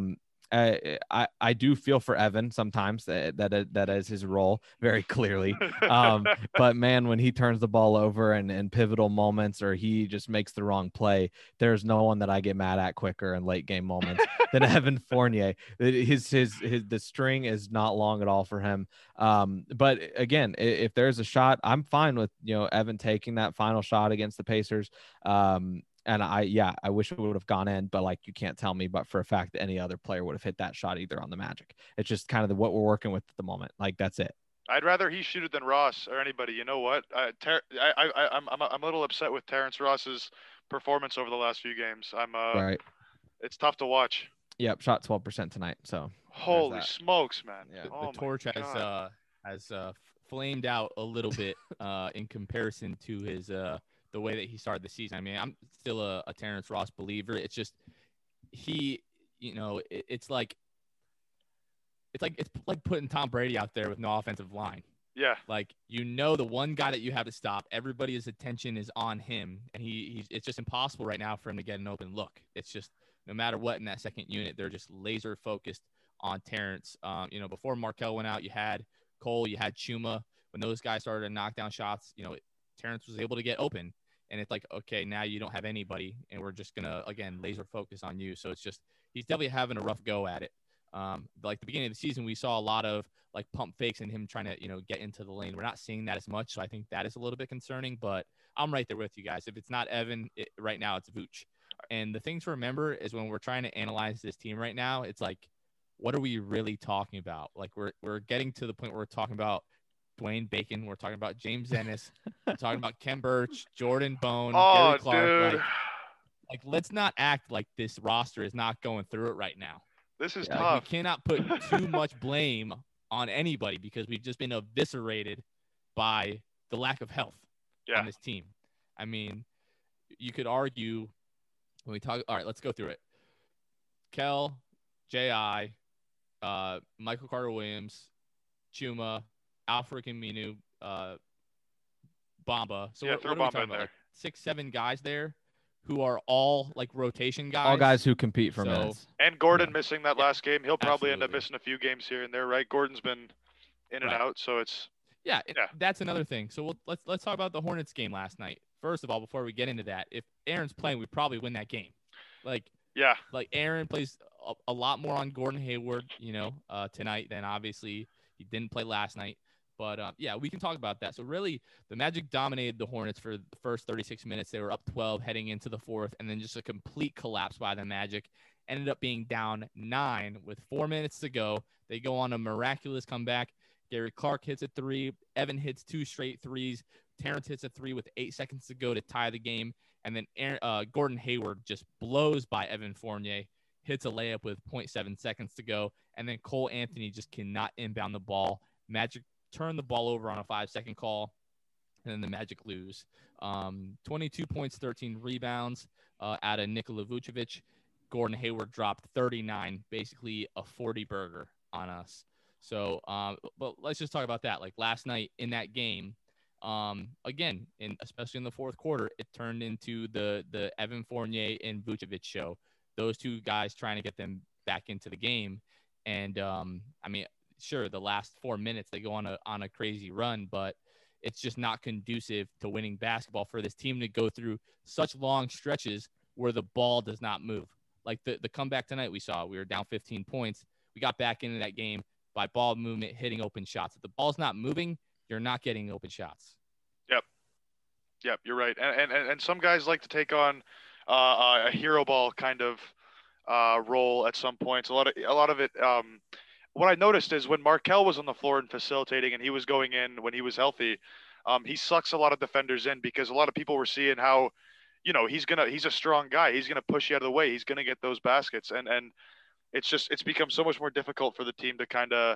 S3: uh, I I do feel for Evan sometimes that that that is his role very clearly. Um, but man, when he turns the ball over and in pivotal moments, or he just makes the wrong play, there's no one that I get mad at quicker in late game moments than Evan Fournier. His his his the string is not long at all for him. Um, but again, if there's a shot, I'm fine with you know Evan taking that final shot against the Pacers. Um, And I, yeah, I wish it would have gone in, but like you can't tell me, but for a fact that any other player would have hit that shot either on the Magic. It's just kind of the, what we're working with at the moment. Like that's it.
S4: I'd rather he shoot it than Ross or anybody. You know what? I, Ter- I, I, I'm, I'm, I'm a little upset with Terrence Ross's performance over the last few games. I'm, uh,
S3: Right.
S4: It's tough to watch.
S3: Yep, shot twelve percent tonight. So
S4: holy smokes, man!
S3: Yeah.
S5: The,
S4: oh
S5: the torch
S4: my
S5: has
S4: God.
S5: uh has uh flamed out a little bit uh in comparison to his uh the way that he started the season. I mean, I'm still a, a Terrence Ross believer. It's just he, you know, it, it's like it's like it's like putting Tom Brady out there with no offensive line.
S4: Yeah.
S5: Like, you know, the one guy that you have to stop, everybody's attention is on him, and he he's, it's just impossible right now for him to get an open look. It's just no matter what in that second unit, they're just laser focused on Terrence. Um, you know, before Markelle went out, you had Cole, you had Chuma. When those guys started to knock down shots, you know, Terrence was able to get open. And it's like, okay, now you don't have anybody, and we're just going to, again, laser focus on you. So it's just, he's definitely having a rough go at it. Um, like the beginning of the season, we saw a lot of like pump fakes and him trying to, you know, get into the lane. We're not seeing that as much. So I think that is a little bit concerning, but I'm right there with you guys. If it's not Evan, it, right now it's Vooch. And the thing to remember is when we're trying to analyze this team right now, it's like, what are we really talking about? Like we're, we're getting to the point where we're talking about Dwayne Bacon. We're talking about James Ennis. We're talking about Ken Birch, Jordan Bone,
S4: Oh,
S5: Gary Clark.
S4: dude.
S5: Like, like, let's not act like this roster is not going through it right now.
S4: This is
S3: Yeah,
S5: Like,
S4: tough.
S5: we cannot put too much blame on anybody because we've just been eviscerated by the lack of health
S4: Yeah.
S5: on this team. I mean, you could argue when we talk. All right, let's go through it. Kel, J I, uh, Michael Carter Williams, Chuma, Alfred Aminu, uh, Bamba. So
S4: Yeah,
S5: what,
S4: throw
S5: what are we
S4: Bamba
S5: talking
S4: in
S5: about?
S4: there.
S5: Like six, seven guys there who are all like rotation guys.
S3: all guys who compete for
S5: So-
S3: minutes.
S4: And Gordon
S5: Yeah.
S4: missing that
S5: Yeah,
S4: last game. He'll probably end up
S5: absolutely.
S4: missing a few games here and there, right? Gordon's been in and
S5: Right.
S4: out, so it's
S5: Yeah, it-
S4: Yeah.
S5: that's another thing. So we'll, let's let's talk about the Hornets game last night. First of all, before we get into that, if Aaron's playing, we probably win that game. Like
S4: yeah.
S5: like Aaron plays a, a lot more on Gordon Hayward, you know, uh, tonight than obviously he didn't play last night. But uh, yeah, we can talk about that. So really, the Magic dominated the Hornets for the first thirty-six minutes. They were up twelve heading into the fourth, and then just a complete collapse by the Magic. Ended up being down nine with four minutes to go. They go on a miraculous comeback. Gary Clark hits a three. Evan hits two straight threes. Terrence hits a three with eight seconds to go to tie the game. And then Aaron, uh, Gordon Hayward just blows by Evan Fournier, hits a layup with zero point seven seconds to go. And then Cole Anthony just cannot inbound the ball. Magic turn the ball over on a five-second call, and then the Magic lose. Um, twenty-two points, thirteen rebounds uh, out of Nikola Vucevic. Gordon Hayward dropped thirty-nine, basically a forty burger on us. So, um, but let's just talk about that. Like last night in that game, um, again, in especially in the fourth quarter, it turned into the the Evan Fournier and Vucevic show. Those two guys trying to get them back into the game, and um, I mean, sure, the last four minutes they go on a on a crazy run, but it's just not conducive to winning basketball for this team to go through such long stretches where the ball does not move. Like the the comeback tonight, we saw we were down fifteen points. We got back into that game by ball movement, hitting open shots. If the ball's not moving, you're not getting open shots.
S4: Yep. Yep, you're right. And and, and some guys like to take on uh, a hero ball kind of uh, role at some points. A lot of a lot of it. Um, what I noticed is when Markelle was on the floor and facilitating, and he was going in when he was healthy, um, he sucks a lot of defenders in because a lot of people were seeing how, you know, he's gonna he's a strong guy. He's gonna push you out of the way. He's gonna get those baskets, and and it's just it's become so much more difficult for the team to kind of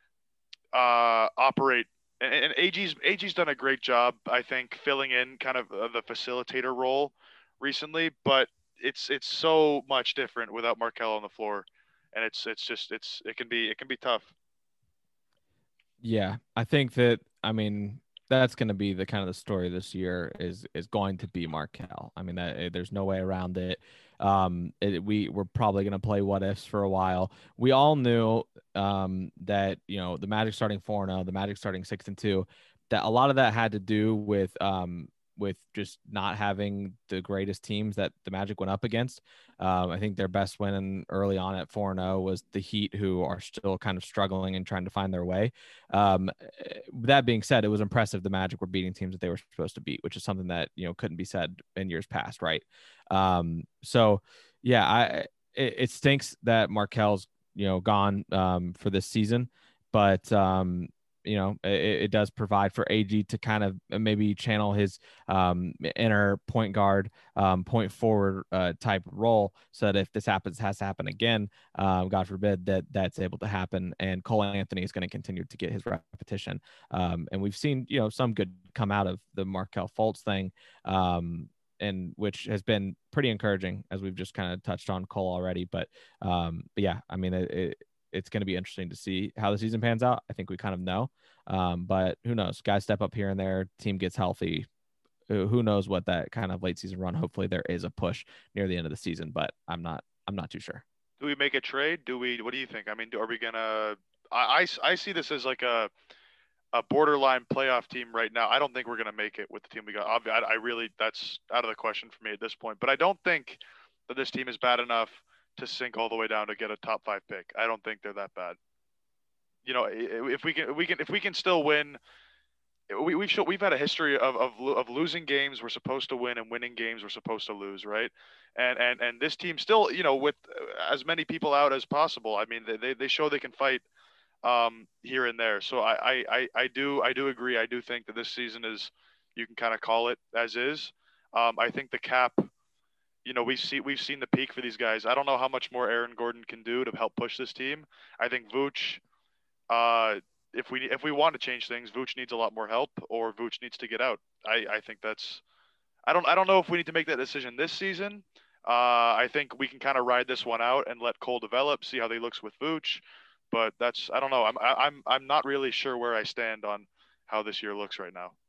S4: uh, operate. And, and A G's A G's done a great job, I think, filling in kind of uh, the facilitator role recently. But it's it's so much different without Markelle on the floor, and it's it's just it's it can be it can be tough.
S3: Yeah, I think that, I mean, that's going to be the kind of the story this year is is going to be Markelle. I mean, that, there's no way around it. Um, it, we we're probably going to play what ifs for a while. We all knew um, that you know the Magic starting four and zero, the Magic starting six and two, that a lot of that had to do with um, with just not having the greatest teams that the Magic went up against. Um, I think their best win early on at four and oh was the Heat, who are still kind of struggling and trying to find their way. Um, that being said, it was impressive the Magic were beating teams that they were supposed to beat, which is something that, you know, couldn't be said in years past, right? Um, so, yeah, I it, it stinks that Markelle's, you know, gone um, for this season, but um, you know, it, it does provide for A G to kind of maybe channel his um, inner point guard, um, point forward uh, type role, so that if this happens, has to happen again, um, God forbid, that that's able to happen. And Cole Anthony is going to continue to get his repetition. Um, and we've seen, you know, some good come out of the Markelle Fultz thing, um, and which has been pretty encouraging, as we've just kind of touched on Cole already. But, um, but yeah, I mean, it, it it's going to be interesting to see how the season pans out. I think we kind of know, um, but who knows? Guys step up here and there. Team gets healthy. Who knows what that kind of late season run? Hopefully there is a push near the end of the season, but I'm not. I'm not too sure.
S4: Do we make a trade? Do we? What do you think? I mean, are we gonna? I, I, I see this as like a a borderline playoff team right now. I don't think we're gonna make it with the team we got. I, I really that's out of the question for me at this point. But I don't think that this team is bad enough to sink all the way down to get a top five pick. I don't think they're that bad. You know, if we can, if we can, if we can still win, we, we've show, we've had a history of, of of losing games we're supposed to win and winning games we're supposed to lose, right? And and and this team still, you know, with as many people out as possible. I mean, they they show they can fight um, here and there. So I, I I do I do agree. I do think that this season is, you can kind of call it as is. Um, I think the cap. You know, we see we've seen the peak for these guys. I don't know how much more Aaron Gordon can do to help push this team. I think Vooch, uh, if we if we want to change things, Vooch needs a lot more help, or Vooch needs to get out. I, I think that's. I don't I don't know if we need to make that decision this season. Uh, I think we can kind of ride this one out and let Cole develop, see how he looks with Vooch. But that's I don't know. I'm I'm I'm not really sure where I stand on how this year looks right now.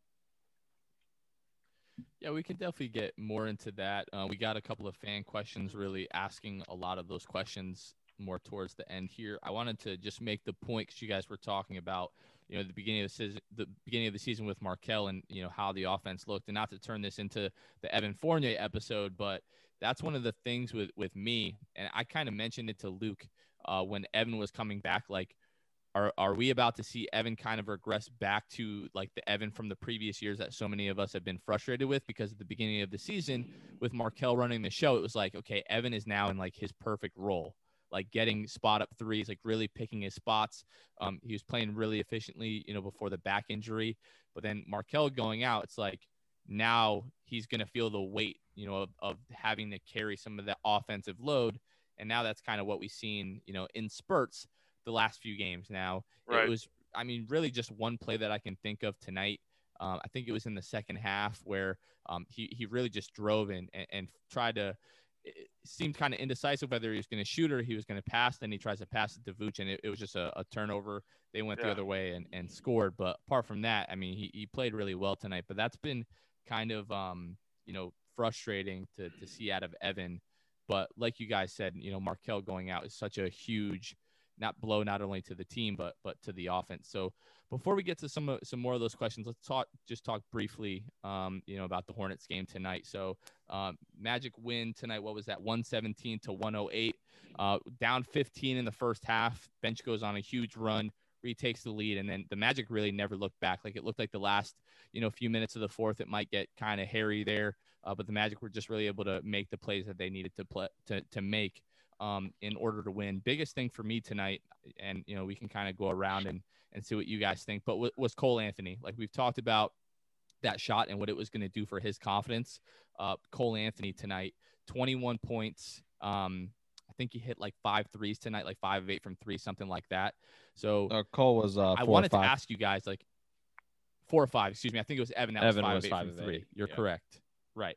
S5: Yeah, we can definitely get more into that. Uh, we got a couple of fan questions really asking a lot of those questions more towards the end here. I wanted to just make the point, because you guys were talking about, you know, the beginning of the season, the beginning of the season with Markelle, and, you know, how the offense looked, and not to turn this into the Evan Fournier episode, but that's one of the things with, with me. And I kind of mentioned it to Luke uh, when Evan was coming back, like, Are are we about to see Evan kind of regress back to like the Evan from the previous years that so many of us have been frustrated with? Because at the beginning of the season with Markelle running the show, it was like, okay, Evan is now in like his perfect role, like getting spot up threes, like really picking his spots. Um, he was playing really efficiently, you know, before the back injury. But then Markelle going out, it's like now he's going to feel the weight, you know, of, of having to carry some of that offensive load. And now that's kind of what we've seen, you know, in spurts the last few games. Now
S4: right.
S5: It was, I mean, really just one play that I can think of tonight. Um, I think it was in the second half where um, he, he really just drove in and, and tried to, it seemed kind of indecisive whether he was going to shoot or he was going to pass. Then he tries to pass it to Vooch, and it, it was just a, a turnover. They went
S4: yeah.
S5: the other way and, and scored. But apart from that, I mean, he, he played really well tonight, but that's been kind of, um, you know, frustrating to, to see out of Evan. But like you guys said, you know, Markelle going out is such a huge, not blow, not only to the team, but, but to the offense. So before we get to some, some more of those questions, let's talk, just talk briefly, um, you know, about the Hornets game tonight. So um, Magic win tonight. What was that? one seventeen to one oh eight, uh, down fifteen in the first half. Bench goes on a huge run, retakes the lead. And then the Magic really never looked back. Like it looked like the last, you know, few minutes of the fourth, it might get kind of hairy there. Uh, but the Magic were just really able to make the plays that they needed to play to, to make um, in order to win. Biggest thing for me tonight, and, you know, we can kind of go around and, and see what you guys think, but w- was Cole Anthony. Like we've talked about that shot and what it was going to do for his confidence. Uh, Cole Anthony tonight, twenty-one points. Um, I think he hit like five threes tonight, like five of eight from three, something like that. So
S3: uh, Cole was, uh,
S5: I wanted to ask you guys, like four or five, excuse me. I think it was Evan. That
S3: Evan
S5: was five
S3: was
S5: of eight
S3: five
S5: from
S3: of
S5: three.
S3: eight.
S5: You're
S3: Yeah.
S5: correct. Right.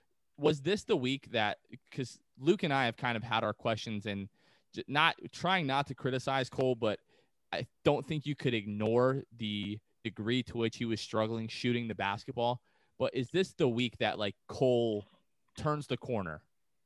S5: Was this the week that, because Luke and I have kind of had our questions and not trying not to criticize Cole, but I don't think you could ignore the degree to which he was struggling shooting the basketball. But is this the week that like Cole turns the corner?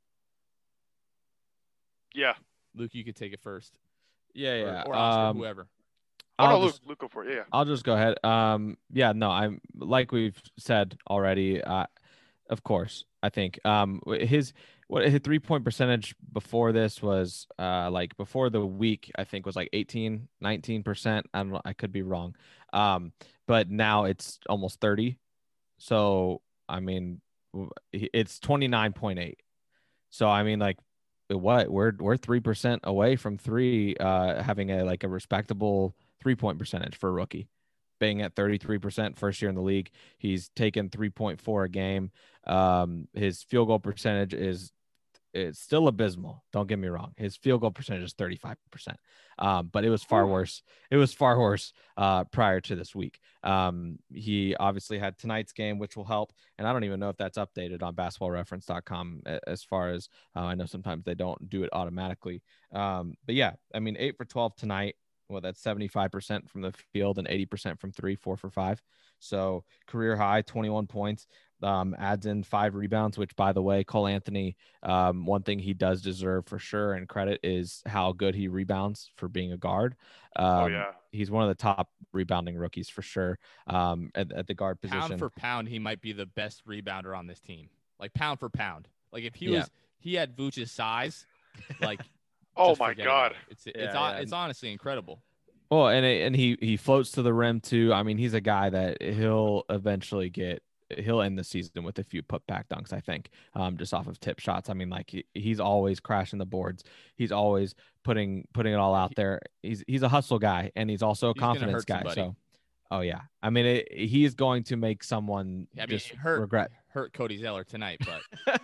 S4: Yeah.
S5: Luke, you could take it first.
S3: Yeah, yeah.
S5: Or, or Oscar,
S3: um,
S5: whoever.
S4: Oh,
S3: I'll
S4: no,
S3: just,
S4: Luke, Luke, go for it. Yeah.
S3: I'll just go ahead. Um, yeah, no, I'm like we've said already. Uh, of course, I think um his what his three point percentage before this was uh like before the week I think was like eighteen, nineteen percent. I don't know. I could be wrong. Um, but now it's almost thirty. So I mean, w- it's twenty-nine point eight. So I mean, like, what we're we're three percent away from three uh having a like a respectable three point percentage for a rookie, being at thirty-three percent first year in the league. He's taken three point four a game. Um, his field goal percentage is it's still abysmal. Don't get me wrong. His field goal percentage is thirty-five percent. Um, but it was far worse. It was far worse uh, prior to this week. Um, he obviously had tonight's game, which will help. And I don't even know if that's updated on basketball reference dot com as far as uh, I know sometimes they don't do it automatically. Um, but yeah, I mean, eight for twelve tonight. Well, that's seventy-five percent from the field and eighty percent from three, four for five. So career high, twenty-one points. Um, adds in five rebounds, which, by the way, Cole Anthony, um, one thing he does deserve for sure and credit is how good he rebounds for being a guard. Um,
S4: Oh, yeah.
S3: He's one of the top rebounding rookies for sure um, at, at the guard position.
S5: Pound for pound, he might be the best rebounder on this team. Like pound for pound. Like if he
S3: Yeah.
S5: was, he had Vooch's size. Like,
S4: Oh,
S5: just
S4: my
S5: forget
S4: God.
S5: about it. It's it's
S3: Yeah,
S5: hon-
S3: yeah.
S5: it's honestly incredible.
S3: Well, and it, and he he floats to the rim too. I mean, he's a guy that he'll eventually get. He'll end the season with a few putback dunks, I think, um, just off of tip shots. I mean, like he, he's always crashing the boards. He's always putting putting it all out there. He's he's a hustle guy, and he's also a
S5: He's gonna
S3: confidence
S5: hurt
S3: guy.
S5: somebody.
S3: So, oh yeah, I mean, it, he's going to make someone
S5: I mean,
S3: just
S5: it hurt
S3: regret.
S5: hurt Cody Zeller tonight, but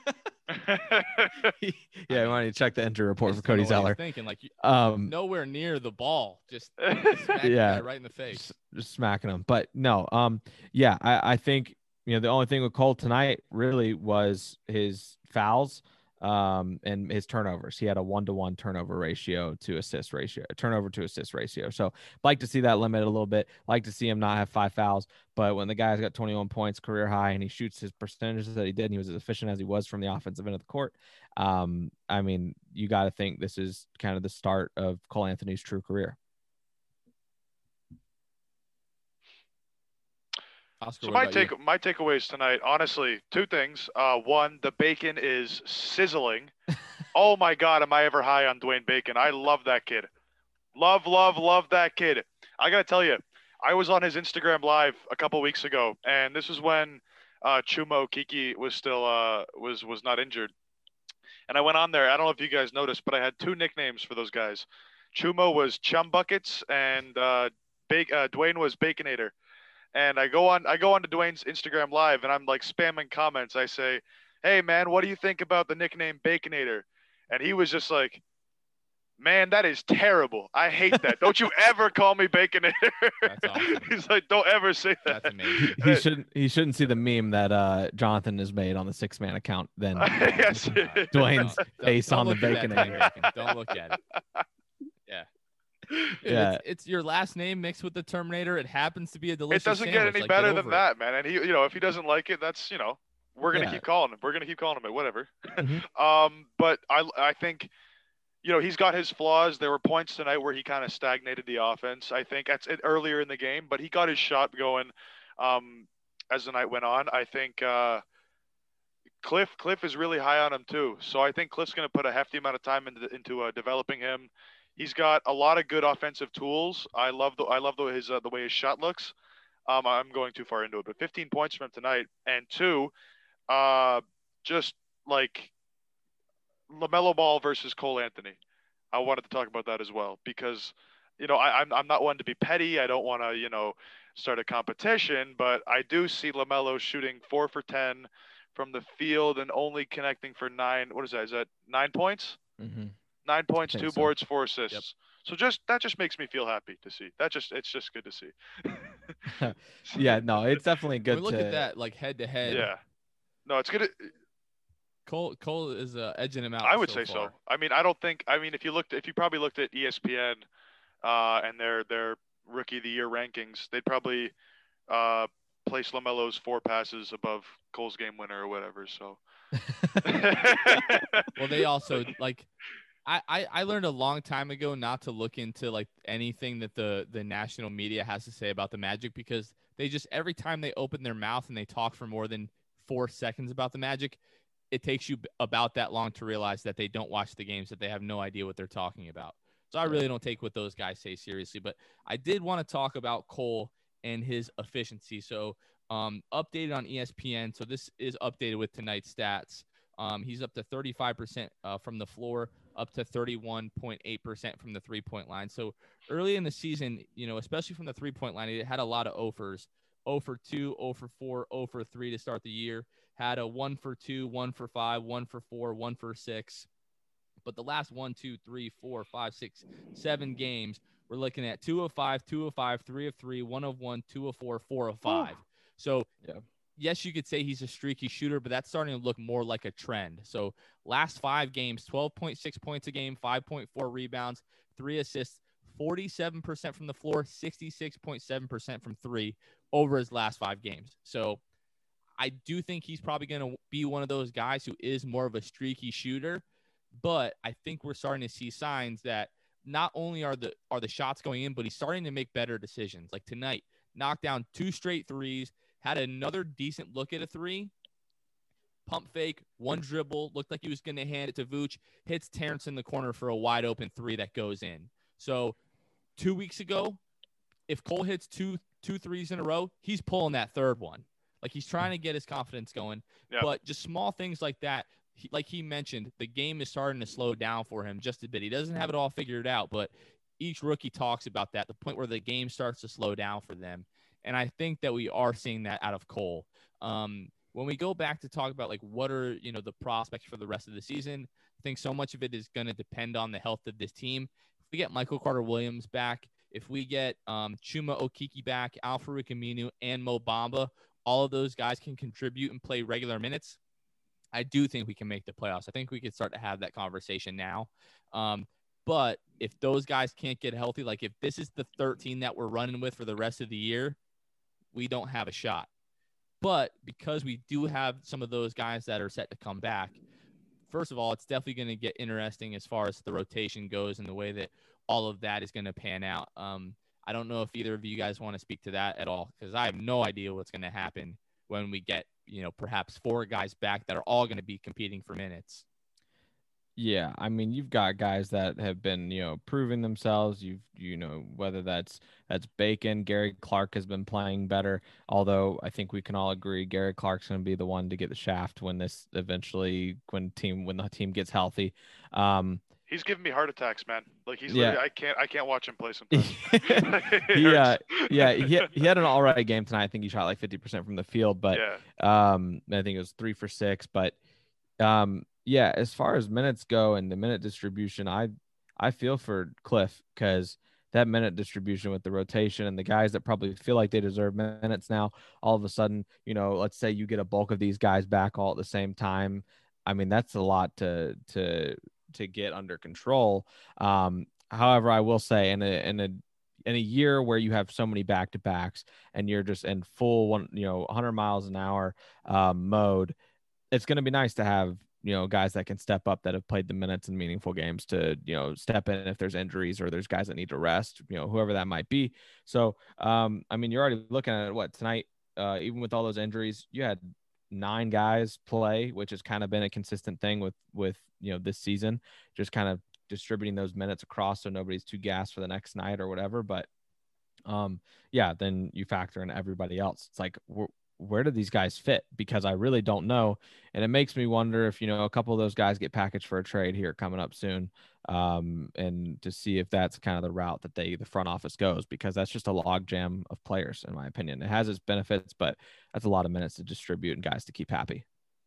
S3: Yeah, I want to check the injury report
S5: I
S3: for
S5: just don't
S3: Cody
S5: know what he's
S3: Zeller.
S5: thinking like you-
S3: Um,
S5: nowhere near the ball, just smack the
S3: Yeah.
S5: guy right in the face.
S3: just, just smacking him. But no, um, yeah, I, I think you know the only thing with Cole tonight really was his fouls, um, and his turnovers. He had a one to one turnover ratio to assist ratio, turnover to assist ratio. So like to see that limit a little bit. Like to see him not have five fouls. But when the guy's got twenty-one points, career high, and he shoots his percentages that he did, and he was as efficient as he was from the offensive end of the court. Um, I mean, you got to think this is kind of the start of Cole Anthony's true career.
S5: Oscar,
S4: So
S5: what
S4: my
S5: about you?
S4: take my takeaways tonight, honestly, two things. Uh, one, the bacon is sizzling. Oh my God, am I ever high on Dwayne Bacon? I love that kid. Love, love, love that kid. I gotta tell you, I was on his Instagram live a couple weeks ago, and this was when uh, Chumo Kiki was still uh, was was not injured. And I went on there. I don't know if you guys noticed, but I had two nicknames for those guys. Chumo was Chum Buckets, and uh, ba- uh, Dwayne was Baconator. And I go on I go on to Dwayne's Instagram live, and I'm like spamming comments. I say, "Hey man, what do you think about the nickname Baconator?" And he was just like, "Man, that is terrible. I hate that. Don't you ever call me Baconator."
S5: That's awesome.
S4: He's like, "Don't ever say that."
S5: That's amazing.
S3: He shouldn't. He shouldn't see the meme that uh, Jonathan has made on the six man account. Then
S4: Yes.
S3: Dwayne's
S5: Don't-
S3: face
S5: don't
S3: on the
S5: look at that
S3: Baconator.
S5: Dwayne Bacon. Don't look at it. Yeah. Dude,
S3: Yeah.
S5: It's, it's your last name mixed with the Terminator. It happens to be a
S4: It
S5: delicious
S4: doesn't get
S5: sandwich.
S4: any
S5: Like,
S4: better
S5: get
S4: than
S5: over it.
S4: that, man. And he, you know, if he doesn't like it, that's, you know, we're gonna
S3: Yeah.
S4: keep calling him. We're gonna keep calling him it. Whatever.
S3: Mhm.
S4: Um, but I, I think, you know, he's got his flaws. There were points tonight where he kind of stagnated the offense. I think that's it earlier in the game, but he got his shot going, um, as the night went on. I think uh, Cliff, Cliff is really high on him too. So I think Cliff's gonna put a hefty amount of time into into uh, developing him. He's got a lot of good offensive tools. I love the I love the his uh, the way his shot looks. Um, I'm going too far into it, but fifteen points from him tonight, and two, uh, just like LaMelo Ball versus Cole Anthony. I wanted to talk about that as well because, you know, I, I'm I'm not one to be petty. I don't want to, you know, start a competition, but I do see LaMelo shooting four for ten from the field and only connecting for nine. What is that? Is that nine points?
S3: Mhm.
S4: Nine points,
S3: think
S4: two
S3: so.
S4: boards, four assists. So just that just makes me feel happy to see. That just it's just good to see.
S3: Yeah, no, it's definitely
S5: When
S3: good
S5: we look
S3: to
S5: at that, like head to head.
S4: Yeah. No, it's good.
S5: Cole Cole is uh, edging him out.
S4: I would
S5: so
S4: say so.
S5: far.
S4: I mean, I don't think. I mean, if you looked, if you probably looked at E S P N, uh, and their their rookie of the year rankings, they'd probably uh, place LaMelo's four passes above Cole's game winner or whatever. So.
S5: Well, they also like. I, I, I learned a long time ago not to look into like anything that the, the national media has to say about the Magic, because they just every time they open their mouth and they talk for more than four seconds about the Magic, it takes you about that long to realize that they don't watch the games, that they have no idea what they're talking about. So I really don't take what those guys say seriously. But I did want to talk about Cole and his efficiency. So um, updated on E S P N. So this is updated with tonight's stats. Um, he's up to thirty-five percent uh, from the floor, up to thirty-one point eight percent from the three-point line. So early in the season, you know, especially from the three-point line, he had a lot of offers. zero for two, zero for four, zero for three to start the year. Had a one for two, one for five, one for four, one for six. But the last one, two, three, four, five, six, seven games, we're looking at two of five, two of five, three of three, one of one, two of four, four of five. So yeah. Yes, you could say he's a streaky shooter, but that's starting to look more like a trend. So last five games, twelve point six points a game, five point four rebounds, three assists, forty-seven percent from the floor, sixty-six point seven percent from three over his last five games. So I do think he's probably going to be one of those guys who is more of a streaky shooter, but I think we're starting to see signs that not only are the are the shots going in, but he's starting to make better decisions. Like tonight, knocked down two straight threes, had another decent look at a three, pump fake, one dribble, looked like he was going to hand it to Vooch, hits Terrence in the corner for a wide open three that goes in. So two weeks ago, if Cole hits two two threes in a row, he's pulling that third one. Like he's trying to get his confidence going. Yep. But just small things like that, he, like he mentioned, the game is starting to slow down for him just a bit. He doesn't have it all figured out, but each rookie talks about that, the point where the game starts to slow down for them. And I think that we are seeing that out of Cole. Um, when we go back to talk about like what are, you know, the prospects for the rest of the season, I think so much of it is going to depend on the health of this team. If we get Michael Carter-Williams back, if we get um, Chuma Okeke back, Al-Farouq Aminu, and Mo Bamba, all of those guys can contribute and play regular minutes, I do think we can make the playoffs. I think we could start to have that conversation now. Um, but if those guys can't get healthy, like if this is the thirteen that we're running with for the rest of the year, we don't have a shot. But because we do have some of those guys that are set to come back, first of all, it's definitely going to get interesting as far as the rotation goes and the way that all of that is going to pan out. Um, I don't know if either of you guys want to speak to that at all, because I have no idea what's going to happen when we get, you know, perhaps four guys back that are all going to be competing for minutes.
S3: Yeah, I mean, you've got guys that have been, you know, proving themselves. You've, you know, whether that's that's Bacon, Gary Clark has been playing better. Although I think we can all agree Gary Clark's going to be the one to get the shaft when this eventually, when team when the team gets healthy. Um,
S4: He's giving me heart attacks, man. Like he's,
S3: yeah.
S4: I can't, I can't watch him play sometimes.
S3: he, uh, yeah, he he had an all right game tonight. I think he shot like fifty percent from the field, but yeah. um, I think it was three for six. But um, yeah, as far as minutes go and the minute distribution, I I feel for Cliff because that minute distribution with the rotation and the guys that probably feel like they deserve minutes now, all of a sudden, you know, let's say you get a bulk of these guys back all at the same time. I mean, that's a lot to to to get under control. Um, however, I will say in a in a in a year where you have so many back to backs and you're just in full one, you know, one hundred miles an hour um, mode, it's going to be nice to have, you know, guys that can step up that have played the minutes in meaningful games to, you know, step in if there's injuries or there's guys that need to rest, you know, whoever that might be. So, um, I mean, you're already looking at what tonight, uh, even with all those injuries, you had nine guys play, which has kind of been a consistent thing with, with, you know, this season, just kind of distributing those minutes across so nobody's too gassed for the next night or whatever. But, um, yeah, then you factor in everybody else. It's like, we're, where do these guys fit? Because I really don't know. And it makes me wonder if, you know, a couple of those guys get packaged for a trade here coming up soon. Um, and to see if that's kind of the route that they, the front office goes, because that's just a logjam of players, in my opinion. It has its benefits, but that's a lot of minutes to distribute and guys to keep happy.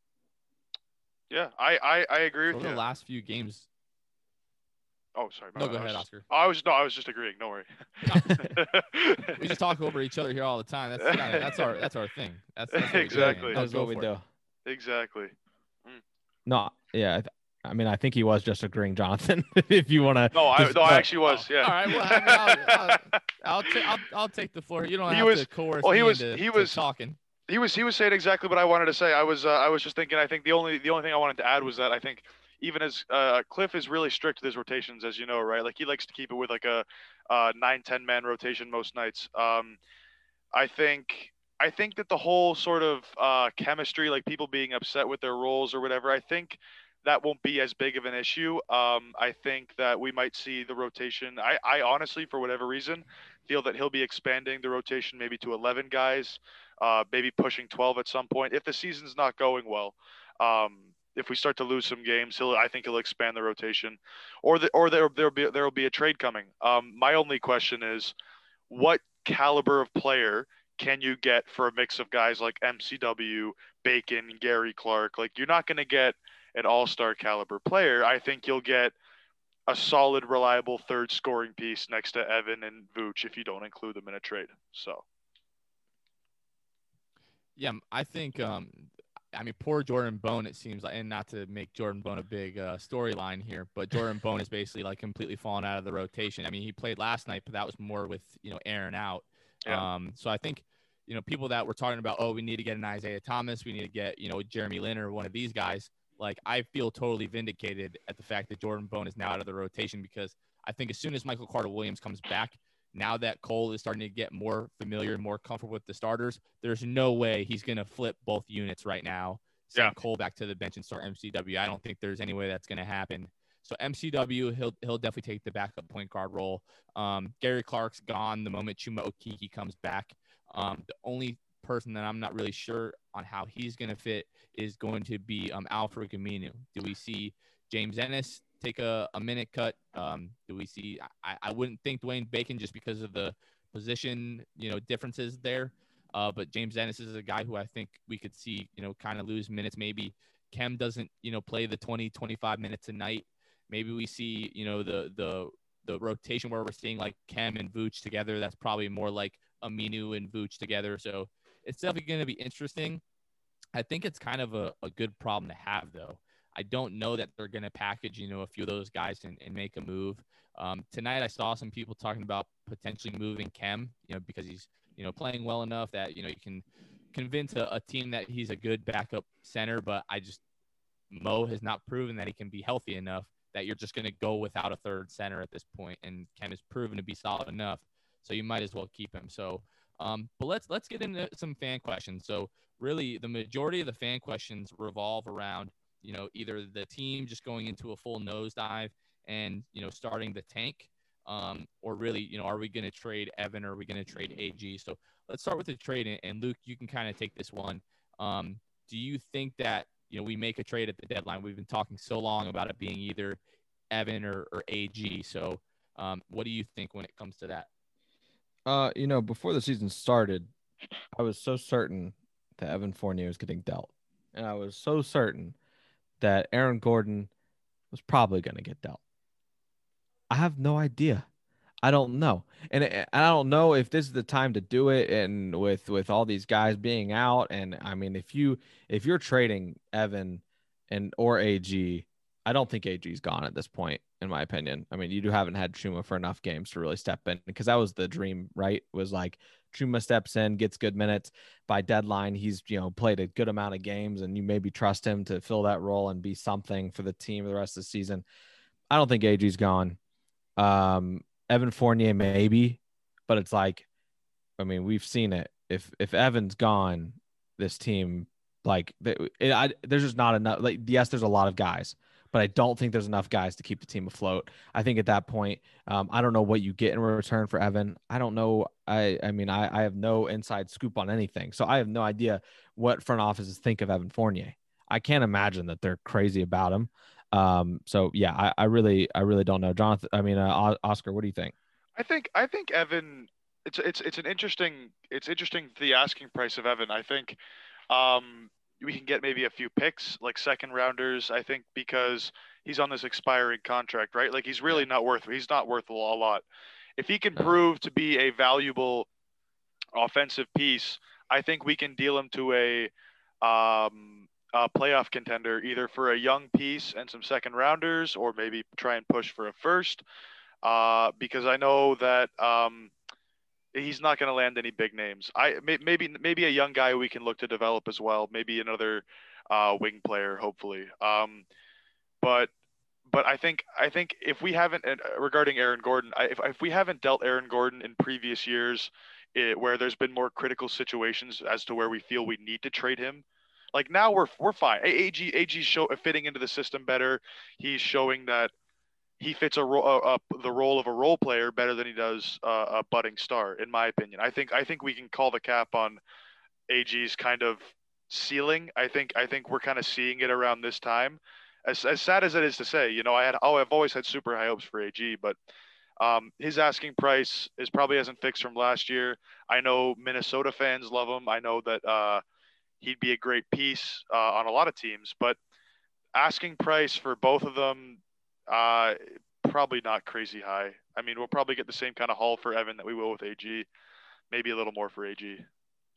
S4: Yeah, I, I, I agree
S5: so
S4: with you.
S5: The last few games.
S4: Oh, sorry.
S5: No, go
S4: I
S5: ahead,
S4: was,
S5: Oscar.
S4: I was no, I was just agreeing. Don't worry.
S5: We just talk over each other here all the time. That's kinda, that's our that's our thing. That's, that's what
S4: exactly.
S3: That's what we do.
S4: Exactly.
S3: No, yeah, I mean, I think he was just agreeing, Jonathan. If you want to.
S4: No, I no, I actually was. Yeah.
S5: All right. Well, I mean, I'll, I'll, I'll, ta- I'll, I'll take the floor. You don't
S4: He
S5: have
S4: was-
S5: to coerce
S4: well, he
S5: me
S4: was-
S5: into
S4: he
S5: to
S4: was-
S5: talking.
S4: He was he was saying exactly what I wanted to say. I was uh, I was just thinking. I think the only the only thing I wanted to add was that I think even as uh, Cliff is really strict with his rotations, as you know, right? Like he likes to keep it with like a uh, nine ten man rotation most nights. Um, I think I think that the whole sort of uh, chemistry, like people being upset with their roles or whatever, I think that won't be as big of an issue. Um, I think that we might see the rotation. I, I honestly, for whatever reason, feel that he'll be expanding the rotation maybe to eleven guys, uh, maybe pushing twelve at some point. If the season's not going well, um, if we start to lose some games, he'll I think he'll expand the rotation, or the, or there there'll be there'll be a trade coming. Um, my only question is, what caliber of player can you get for a mix of guys like M C W, Bacon, Gary Clark? Like you're not going to get an all-star caliber player. I think you'll get a solid, reliable third scoring piece next to Evan and Vooch if you don't include them in a trade. So,
S5: Yeah, I think. Um, I mean, poor Jordan Bone. It seems like, and not to make Jordan Bone a big uh, storyline here, but Jordan Bone is basically like completely fallen out of the rotation. I mean, he played last night, but that was more with you know Aaron out.
S4: Yeah.
S5: Um, so I think you know people that were talking about, oh, we need to get an Isaiah Thomas, we need to get you know Jeremy Lin or one of these guys. Like, I feel totally vindicated at the fact that Jordan Bone is now out of the rotation, because I think as soon as Michael Carter-Williams comes back, now that Cole is starting to get more familiar and more comfortable with the starters, there's no way he's going to flip both units right now, send
S4: Yeah.
S5: Cole back to the bench and start M C W. I don't think there's any way that's going to happen. So M C W, he'll he'll definitely take the backup point guard role. Um, Gary Clark's gone the moment Chuma Okeke comes back. Um, the only person that I'm not really sure on how he's going to fit is going to be um, Alfred Gaminu. Do we see James Ennis take a, a minute cut? Um, do we see I, I wouldn't think Dwayne Bacon, just because of the position, you know, differences there. Uh, but James Ennis is a guy who I think we could see, you know, kind of lose minutes. Maybe Kem doesn't, you know, play the twenty, twenty-five minutes a night. Maybe we see, you know, the the the rotation where we're seeing like Kem and Vooch together. That's probably more like Aminu and Vooch together. So it's definitely going to be interesting. I think it's kind of a, a good problem to have, though. I don't know that they're going to package, you know, a few of those guys and, and make a move. Um, tonight, I saw some people talking about potentially moving Kem, you know, because he's, you know, playing well enough that, you know, you can convince a, a team that he's a good backup center. But I just, Mo has not proven that he can be healthy enough that you're just going to go without a third center at this point. And Kem has proven to be solid enough. So you might as well keep him. So, um, but let's, let's get into some fan questions. So really the majority of the fan questions revolve around, you know, either the team just going into a full nosedive and, you know, starting the tank, um, or really, you know, are we going to trade Evan or are we going to trade A G? So let's start with the trade. And Luke, you can kind of take this one. Um, do you think that, you know, we make a trade at the deadline? We've been talking so long about it being either Evan or, or A G. So um, what do you think when it comes to that?
S3: Uh, you know, before the season started, I was so certain that Evan Fournier was getting dealt. And I was so certain that Aaron Gordon was probably going to get dealt. I have no idea. I don't know. And I don't know if this is the time to do it. And with, with all these guys being out, and I mean, if you, if you're trading Evan and, or A G, I don't think A G's gone at this point, in my opinion. I mean, you do haven't had Chuma for enough games to really step in, because that was the dream, right? It was like Chuma steps in, gets good minutes by deadline. He's, you know, played a good amount of games, and you maybe trust him to fill that role and be something for the team for the rest of the season. I don't think A G's gone. Um, Evan Fournier, maybe, but it's like, I mean, we've seen it. If, if Evan's gone, this team, like, it, it, I, there's just not enough. Like, yes, there's a lot of guys, but I don't think there's enough guys to keep the team afloat. I think at that point, um, I don't know what you get in return for Evan. I don't know. I I mean, I, I have no inside scoop on anything. So I have no idea what front offices think of Evan Fournier. I can't imagine that they're crazy about him. Um, so yeah, I, I really, I really don't know. Jonathan, I mean, uh, Oscar, what do you think?
S4: I think I think Evan. It's it's it's an interesting. It's interesting the asking price of Evan. I think. Um, we can get maybe a few picks, like second rounders, I think, because he's on this expiring contract, right? Like he's really not worth, he's not worth a lot. If he can prove to be a valuable offensive piece, I think we can deal him to a, um, uh, playoff contender, either for a young piece and some second rounders, or maybe try and push for a first. Uh, because I know that um, he's not going to land any big names. I may, maybe maybe a young guy we can look to develop as well. Maybe another uh, wing player, hopefully. Um, but but I think I think if we haven't uh, regarding Aaron Gordon, I, if if we haven't dealt Aaron Gordon in previous years, it, where there's been more critical situations as to where we feel we need to trade him. Like now we're we're fine. A G AG's show fitting into the system better. He's showing that he fits a role, uh, uh, the role of a role player better than he does uh, a budding star, in my opinion. I think I think we can call the cap on A G's kind of ceiling. I think I think we're kind of seeing it around this time. As as sad as it is to say, you know, I had oh I've always had super high hopes for A G, but um, his asking price is probably hasn't fixed from last year. I know Minnesota fans love him. I know that uh, he'd be a great piece uh, on a lot of teams, but asking price for both of them, uh, probably not crazy high. I mean, we'll probably get the same kind of haul for Evan that we will with A G, maybe a little more for A G.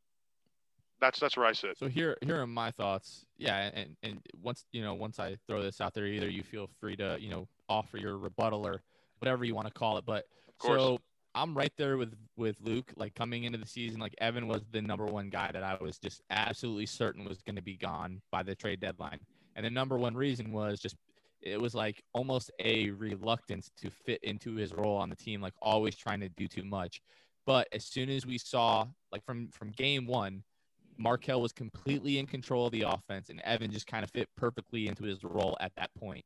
S4: That's that's where I sit.
S5: So here here are my thoughts. Yeah, and and once you know once I throw this out there, either you feel free to you know offer your rebuttal or whatever you want to call it. But
S4: Of course.
S5: so I'm right there with with Luke. Like coming into the season, like Evan was the number one guy that I was just absolutely certain was going to be gone by the trade deadline. And the number one reason was just it was like almost a reluctance to fit into his role on the team, like always trying to do too much. But as soon as we saw, like from from game one, Markelle was completely in control of the offense, and Evan just kind of fit perfectly into his role at that point.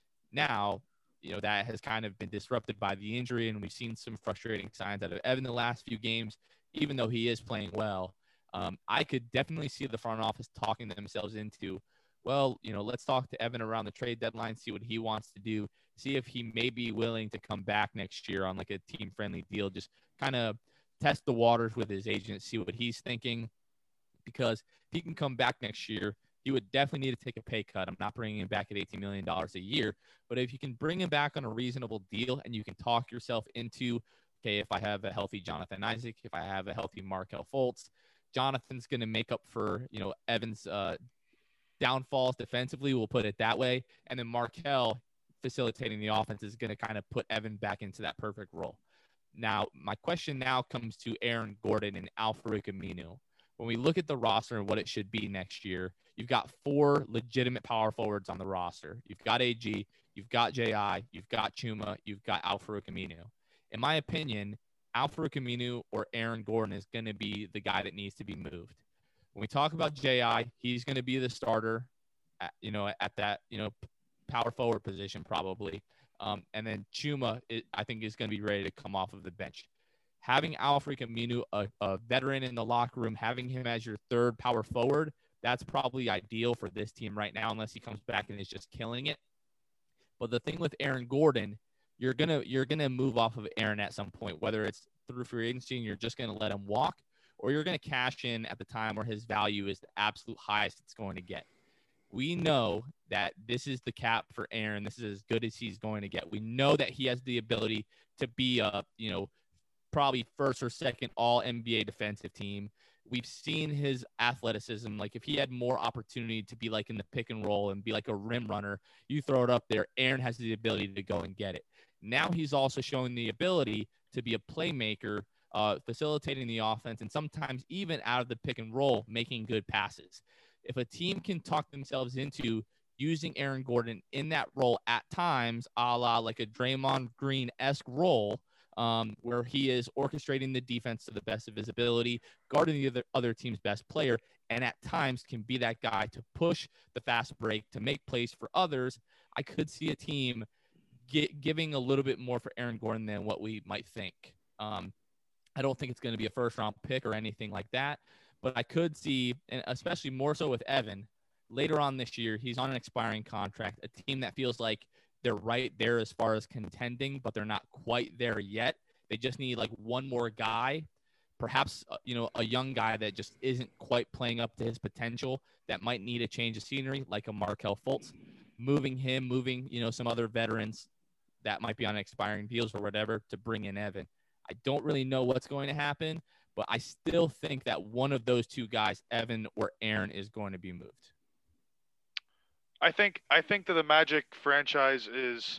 S5: Now, you know, that has kind of been disrupted by the injury, and we've seen some frustrating signs out of Evan the last few games, even though he is playing well. Um, I could definitely see the front office talking themselves into, well, you know, let's talk to Evan around the trade deadline, see what he wants to do, see if he may be willing to come back next year on like a team-friendly deal, just kind of test the waters with his agent, see what he's thinking. Because if he can come back next year, he would definitely need to take a pay cut. I'm not bringing him back at eighteen million dollars a year. But if you can bring him back on a reasonable deal and you can talk yourself into, okay, if I have a healthy Jonathan Isaac, if I have a healthy Markelle Fultz, Jonathan's going to make up for, you know, Evan's uh, downfalls defensively, we'll put it that way. And then Markelle facilitating the offense is going to kind of put Evan back into that perfect role. Now, my question now comes to Aaron Gordon and Al-Farouq Aminu. When we look at the roster and what it should be next year, you've got four legitimate power forwards on the roster. You've got A G, you've got J I, you've got Chuma, you've got Al-Farouq Aminu. In my opinion, Al-Farouq Aminu or Aaron Gordon is going to be the guy that needs to be moved. When we talk about J I, he's going to be the starter, at, you know, at that, you know, power forward position probably. Um, and then Chuma, it, I think, is going to be ready to come off of the bench. Having Al-Farouq Aminu, a, a veteran in the locker room, having him as your third power forward, that's probably ideal for this team right now, unless he comes back and is just killing it. But the thing with Aaron Gordon, you're gonna you're gonna move off of Aaron at some point, whether it's through free agency and you're just gonna let him walk, or you're gonna cash in at the time where his value is the absolute highest it's going to get. We know that this is the cap for Aaron. This is as good as he's going to get. We know that he has the ability to be a, you know, probably first or second all N B A defensive team. We've seen his athleticism. Like if he had more opportunity to be like in the pick and roll and be like a rim runner, you throw it up there, Aaron has the ability to go and get it. Now he's also showing the ability to be a playmaker, uh, facilitating the offense, and sometimes even out of the pick and roll, making good passes. If a team can talk themselves into using Aaron Gordon in that role at times, a la like a Draymond Green-esque role, Um, where he is orchestrating the defense to the best of his ability, guarding the other, other team's best player, and at times can be that guy to push the fast break, to make plays for others. I could see a team get, giving a little bit more for Aaron Gordon than what we might think. Um, I don't think it's going to be a first-round pick or anything like that, but I could see, and especially more so with Evan, later on this year, he's on an expiring contract, a team that feels like they're right there as far as contending, but they're not quite there yet. They just need like one more guy, perhaps, uh, you know, a young guy that just isn't quite playing up to his potential, that might need a change of scenery, like a Markelle Fultz. Moving him, moving, you know, some other veterans that might be on expiring deals or whatever to bring in Evan. I don't really know what's going to happen, but I still think that one of those two guys, Evan or Aaron, is going to be moved.
S4: I think I think that the Magic franchise is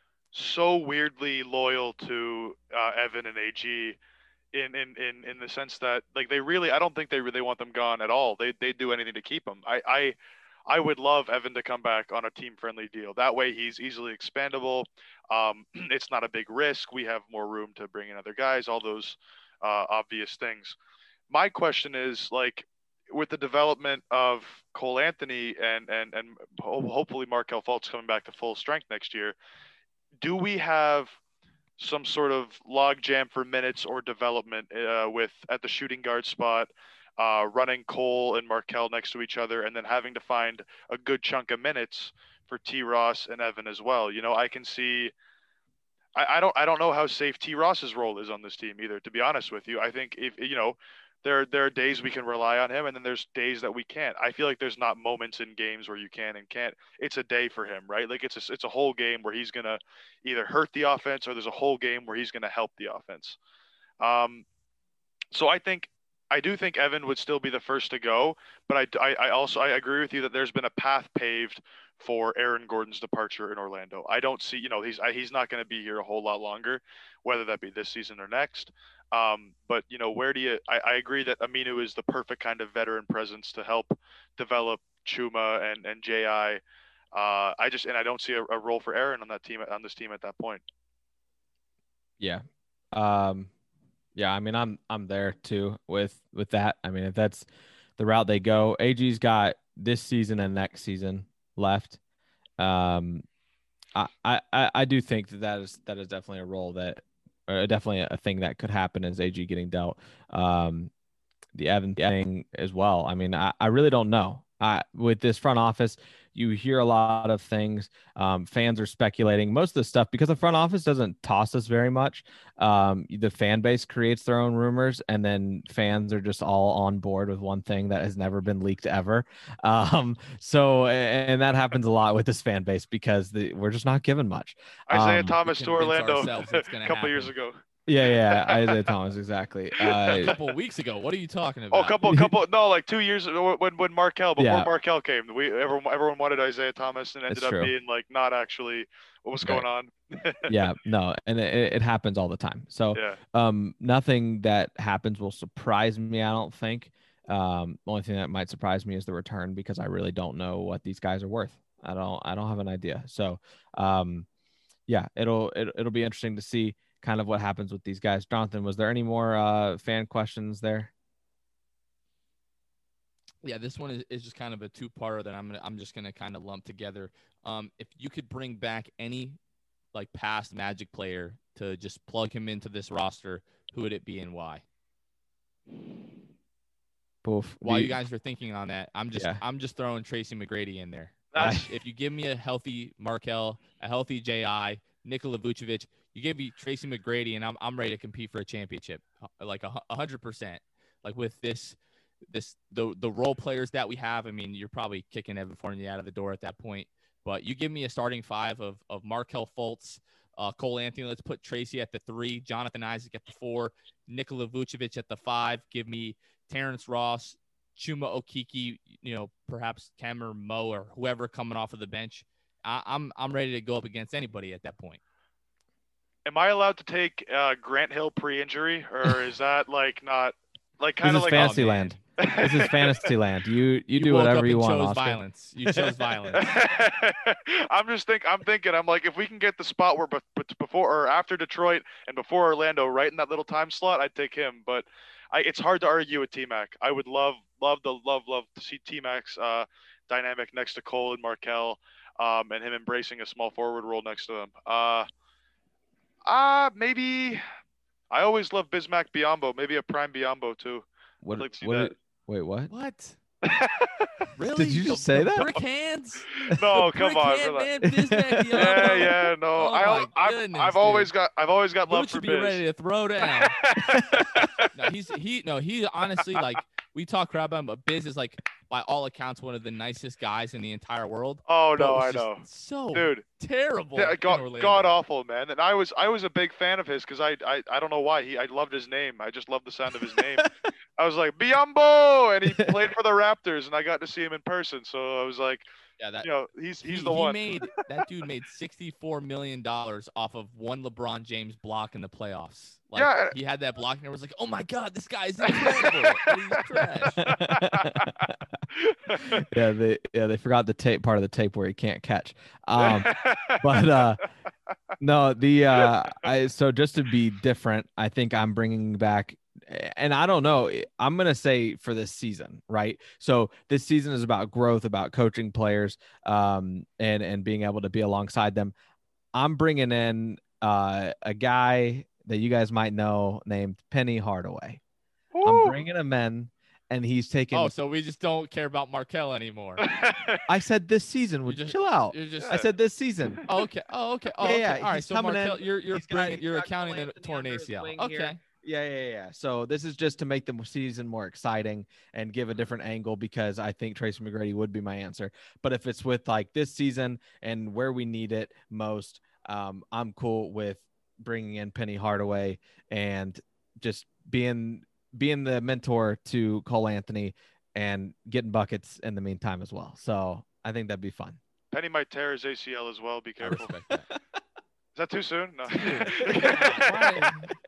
S4: so weirdly loyal to uh, Evan and A G in, in, in, in the sense that like they really I don't think they really want them gone at all. They they do anything to keep them. I, I I would love Evan to come back on a team friendly deal. That way he's easily expandable. Um, it's not a big risk. We have more room to bring in other guys. All those uh, obvious things. My question is like with the development of Cole Anthony and and and ho- hopefully Markel Fultz coming back to full strength next year, do we have some sort of logjam for minutes or development uh, with at the shooting guard spot, uh, running Cole and Markel next to each other, and then having to find a good chunk of minutes for T. Ross and Evan as well? You know, I can see. I, I don't. I don't know how safe T. Ross's role is on this team either. To be honest with you, I think if you know, there there are days we can rely on him, and then there's days that we can't. I feel like there's not moments in games where you can and can't. It's a day for him, right? Like it's a it's a whole game where he's gonna either hurt the offense or there's a whole game where he's gonna help the offense. Um, so I think I do think Evan would still be the first to go, but I, I, I also I agree with you that there's been a path paved for Aaron Gordon's departure in Orlando. I don't see, you know, he's I, he's not going to be here a whole lot longer, whether that be this season or next. Um, but you know, where do you? I, I agree that Aminu is the perfect kind of veteran presence to help develop Chuma and and J I. Uh, I just and I don't see a, a role for Aaron on that team on this team at that point.
S3: Yeah. Um, yeah, I mean, I'm I'm there too with with that. I mean, if that's the route they go, A G's got this season and next season left. Um, I I I do think that that is that is definitely a role that, or definitely a thing that could happen as A G getting dealt. Um, the Evan thing as well. I mean, I I really don't know. I with this front office, you hear a lot of things. Um, fans are speculating most of the stuff because the front office doesn't toss us very much. Um, the fan base creates their own rumors, and then fans are just all on board with one thing that has never been leaked ever. Um, so, and that happens a lot with this fan base because the, we're just not given much.
S4: Isaiah
S3: Um,
S4: Thomas to Orlando a couple
S5: happen.
S4: years ago.
S3: Yeah, yeah, Isaiah Thomas, exactly. Uh,
S5: a couple of weeks ago. What are you talking about?
S4: Oh, couple, couple, no, like two years ago when when Markel before
S3: Yeah.
S4: Markel came, we everyone everyone wanted Isaiah Thomas and ended
S3: That's
S4: up
S3: true.
S4: being like not actually what was going on.
S3: yeah, no, and it, it happens all the time. So,
S4: Yeah.
S3: um, nothing that happens will surprise me. I don't think. Um, the only thing that might surprise me is the return because I really don't know what these guys are worth. I don't. I don't have an idea. So, um, yeah, it'll it, it'll be interesting to see kind of what happens with these guys. Jonathan, was there any more uh, fan questions there?
S5: Yeah, this one is, is just kind of a two-parter that I'm gonna I'm just gonna kind of lump together. Um, if you could bring back any like past Magic player to just plug him into this roster, who would it be and why?
S3: Poof.
S5: While
S3: Do
S5: you guys are thinking on that, I'm just
S3: Yeah.
S5: I'm just throwing Tracy McGrady in there.
S4: That's
S5: If you give me a healthy Markel, a healthy J I, Nikola Vucevic, you give me Tracy McGrady, and I'm I'm ready to compete for a championship, like a a hundred percent. Like with this, this the the role players that we have. I mean, you're probably kicking Evan Fournier out of the door at that point. But you give me a starting five of of Markel Fultz, uh, Cole Anthony. Let's put Tracy at the three, Jonathan Isaac at the four, Nikola Vucevic at the five. Give me Terrence Ross, Chuma Okeke, you know, perhaps Cameron Moe or whoever coming off of the bench. I, I'm I'm ready to go up against anybody at that point.
S4: Am I allowed to take uh, Grant Hill pre-injury, or is that like not like
S3: This
S4: kind
S3: is
S4: of like
S3: fantasy
S5: oh, man.
S3: land. This is fantasy land. You you,
S5: You,
S3: do
S5: woke
S3: whatever
S5: up
S3: you
S5: and
S3: want.
S5: chose
S3: Oscar.
S5: violence. You chose violence.
S4: I'm just think I'm thinking I'm like if we can get the spot where but before or after Detroit and before Orlando, right in that little time slot, I'd take him. But I, it's hard to argue with T-Mac. I would love love the love love to see T-Mac's uh, dynamic next to Cole and Markel, um, and him embracing a small forward role next to them. Uh, uh maybe I always love Bismack Biyombo. Maybe a prime Biyombo too.
S3: What?
S4: I'd like to see
S3: what
S4: that.
S3: did- wait, what?
S5: What? Really?
S3: Did you
S5: The-
S3: just say
S5: the
S3: that?
S5: Brick hands?
S4: No,
S5: The
S4: come
S5: brick
S4: on,
S5: hand
S4: relax.
S5: man, Bismack Biyombo?
S4: Yeah, yeah, no.
S5: Oh
S4: I,
S5: my
S4: I've,
S5: goodness,
S4: I've always
S5: dude.
S4: got, I've always got love
S5: Dude
S4: for
S5: should be
S4: Biz.
S5: ready to throw down. No, he's he no he honestly like we talk crap about him, but Biz is like by all accounts one of the nicest guys in the entire world.
S4: Oh
S5: but
S4: no,
S5: was
S4: I
S5: just
S4: know,
S5: So
S4: dude.
S5: terrible.
S4: Yeah,
S5: in
S4: God,
S5: Orlando.
S4: God awful, man. And I was, I was a big fan of his because I, I, I don't know why he, I loved his name. I just loved the sound of his name. I was like Biyombo, and he played for the Raptors, and I got to see him in person. So I was like,
S5: Yeah, that
S4: you know, he's he's
S5: he,
S4: the
S5: he
S4: one.
S5: made that dude made sixty-four million dollars off of one LeBron James block in the playoffs. Like,
S4: Yeah.
S5: he had that block and it was like, oh my god, this guy's incredible. And he's trash.
S3: yeah, they yeah they forgot the tape part of the tape where he can't catch. Um, but uh, no, the uh, I so just to be different, I think I'm bringing back. And I don't know, I'm going to say for this season, right? So this season is about growth, about coaching players, um, and, and being able to be alongside them. I'm bringing in uh, a guy that you guys might know named Penny Hardaway.
S4: Woo!
S3: I'm bringing him in, and he's taking.
S5: Oh, so we just don't care about Markel anymore.
S3: I said this season. Would
S5: just-
S3: chill out.
S5: You're just
S3: I said this season.
S5: oh, okay. Oh, okay. Oh,
S3: Yeah,
S5: okay.
S3: yeah,
S5: All right.
S3: he's
S5: So
S3: coming
S5: Markel,
S3: in.
S5: you're you're
S3: He's got-
S5: bringing,
S3: he's
S5: you're
S3: got
S5: accounting
S3: Cole
S5: a
S3: Anthony
S5: torn
S3: under his
S5: A C L.
S3: wing
S5: Okay.
S3: here. Yeah, yeah, yeah. So this is just to make the season more exciting and give a different angle, because I think Tracy McGrady would be my answer. But if it's with like this season and where we need it most, um, I'm cool with bringing in Penny Hardaway and just being being the mentor to Cole Anthony and getting buckets in the meantime as well. So I think that'd be fun.
S4: Penny might tear his A C L as well. Be
S5: I
S4: careful.
S5: respect that.
S4: Is that too soon? No.
S5: Why-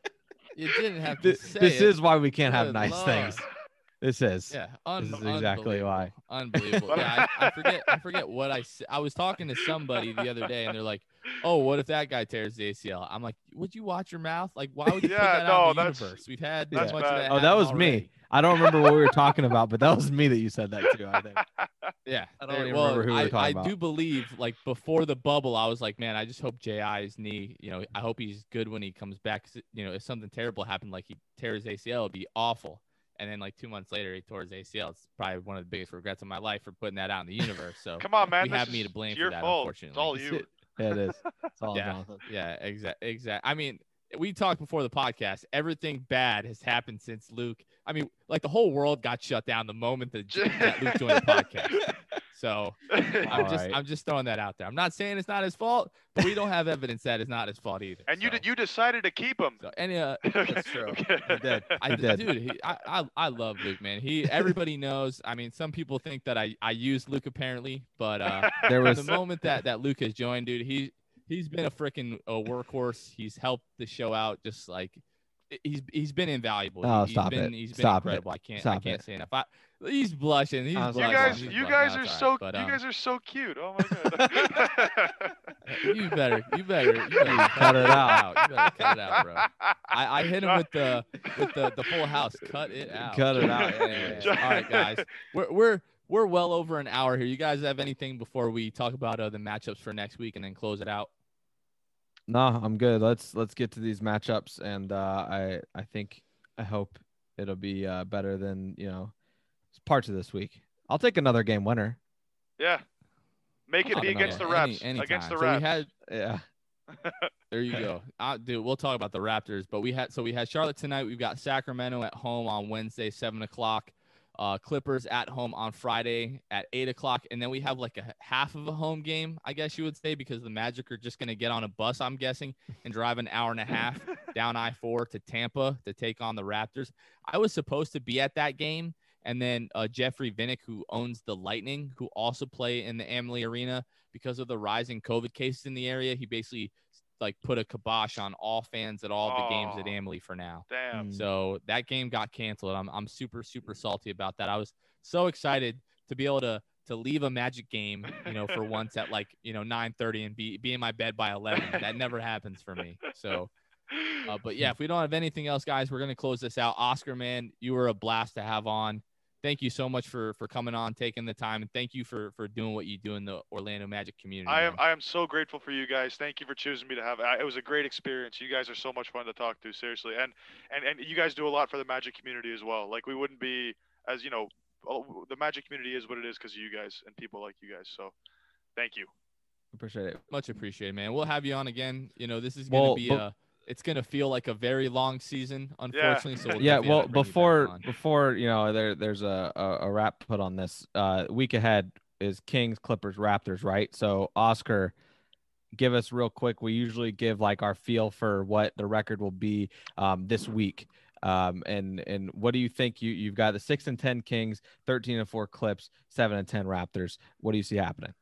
S5: You didn't have to
S3: This,
S5: say
S3: this
S5: it.
S3: is why we can't have
S5: Good
S3: nice
S5: Lord.
S3: things. This is.
S5: Yeah, un-
S3: This is exactly why.
S5: Unbelievable. Yeah, I, I forget. I forget what I said. I was talking to somebody the other day, and they're like, "Oh, what if that guy tears the A C L?" I'm like, "Would you watch your mouth? Like, why would you put
S4: Yeah,
S5: that
S4: no,
S5: out in the
S4: that's-
S5: universe? We've had
S4: that's
S5: too much
S4: bad.
S5: of that.
S3: Oh, that
S5: happen
S3: was me.
S5: already."
S3: I don't remember what we were talking about, but that was me that you said that too, I think.
S5: Yeah,
S3: I don't
S5: there-
S3: even
S5: well,
S3: remember who we were
S5: I,
S3: talking
S5: I
S3: about.
S5: do believe, like before the bubble, I was like, man, I just hope J I's knee. You know, I hope he's good when he comes back. 'Cause, you know, if something terrible happened, like he tears his A C L, it'd be awful. And then like two months later, he tore his A C L. It's probably one of the biggest regrets of my life for putting that out in the universe. So
S4: Come on, man.
S5: we
S4: this
S5: have
S4: is
S5: me to blame
S4: your
S5: for that,
S4: fault. It's
S5: unfortunately.
S4: all you.
S3: Yeah, it is. It's all
S5: Yeah.
S3: Jonathan.
S5: Yeah, exactly. Exactly. I mean, we talked before the podcast. Everything bad has happened since Luke. I mean, like the whole world got shut down the moment that, that Luke joined the podcast. So I'm
S3: All
S5: just
S3: right.
S5: I'm just throwing that out there. I'm not saying it's not his fault, but we don't have evidence that it's not his fault either.
S4: and you
S5: so,
S4: did, you decided to keep him.
S5: so any uh,
S3: That's true. He did.
S5: I,
S3: He did.
S5: dude, he, I, I I love Luke, man. He everybody knows. I mean, some people think that I I use Luke apparently, but uh,
S3: There
S5: from
S3: was
S5: the moment that that Luke has joined, dude, he he's been a freaking a workhorse. He's helped the show out, just like he's he's been invaluable.
S3: Oh,
S5: He's
S3: stop
S5: been,
S3: it.
S5: He's been
S3: Stop it.
S5: incredible. I can't I
S3: Stop
S5: can't
S3: it.
S5: say enough. I, he's blushing. He's
S3: I was
S4: You
S3: like,
S5: blushing.
S4: guys,
S5: He's
S4: you
S5: blushing.
S4: guys
S5: No,
S4: are
S5: it's
S4: so
S5: all right, but,
S4: you
S5: um,
S4: guys are so cute. Oh my god.
S5: you better you better you better
S3: Cut it out.
S5: You better cut it out, bro. I, I hit him with the with the the full house. Cut it out.
S3: Cut it out.
S5: Anyways, all right, guys. We're we're we're well over an hour here. You guys have anything before we talk about uh, the matchups for next week and then close it out?
S3: No, I'm good. Let's let's get to these matchups, and uh, I I think I hope it'll be uh, better than you know parts of this week. I'll take another game winner.
S4: Yeah. Make it
S5: I'll
S4: be
S5: take
S4: against the
S5: another-
S4: Raps.
S5: any-
S4: against the
S5: anytime. So we
S4: Raps.
S5: had
S3: Yeah.
S5: There you go. Uh, dude, we'll talk about the Raptors, but we had so we had Charlotte tonight. We've got Sacramento at home on Wednesday, seven o'clock. Uh, Clippers at home on Friday at eight o'clock, and then we have like a half of a home game, I guess you would say, because the Magic are just going to get on a bus, I'm guessing, and drive an hour and a half down I four to Tampa to take on the Raptors. I was supposed to be at that game, and then uh, Jeffrey Vinnick, who owns the Lightning, who also play in the Amalie Arena, because of the rising COVID cases in the area, he basically like put a kibosh on all fans at all the games at
S4: Oh.
S5: Amalie for now.
S4: Damn.
S3: Mm.
S5: So that game got canceled. I'm I'm super super salty about that. I was so excited to be able to to leave a Magic game, you know, for once at like, you know, nine thirty and be be in my bed by eleven. That never happens for me. So uh, but yeah, if we don't have anything else, guys, we're going to close this out. Oscar, man, you were a blast to have on. Thank you so much for for coming on, taking the time, and thank you for for doing what you do in the Orlando Magic community.
S4: I am
S5: man.
S4: I am so grateful for you guys. Thank you for choosing me to have. I- It was a great experience. You guys are so much fun to talk to, seriously. And and and you guys do a lot for the Magic community as well. Like we wouldn't be as you know, all- the Magic community is what it is because of you guys and people like you guys. So, thank you.
S3: Appreciate it.
S5: Much appreciated, man. We'll have you on again. You know, this is going to
S3: Well,
S5: be
S3: but-
S5: a it's going to feel like a very long season, unfortunately. So we'll
S3: Yeah,
S5: definitely
S3: well,
S5: have to bring you back
S3: before
S5: on.
S3: before you know, there there's a, a a wrap put on this. Uh, week ahead is Kings, Clippers, Raptors, right? So Oscar, give us real quick. We usually give like our feel for what the record will be um, this week. Um, and and what do you think? You you've got the six and ten Kings, thirteen and four Clips, seven and ten Raptors. What do you see happening?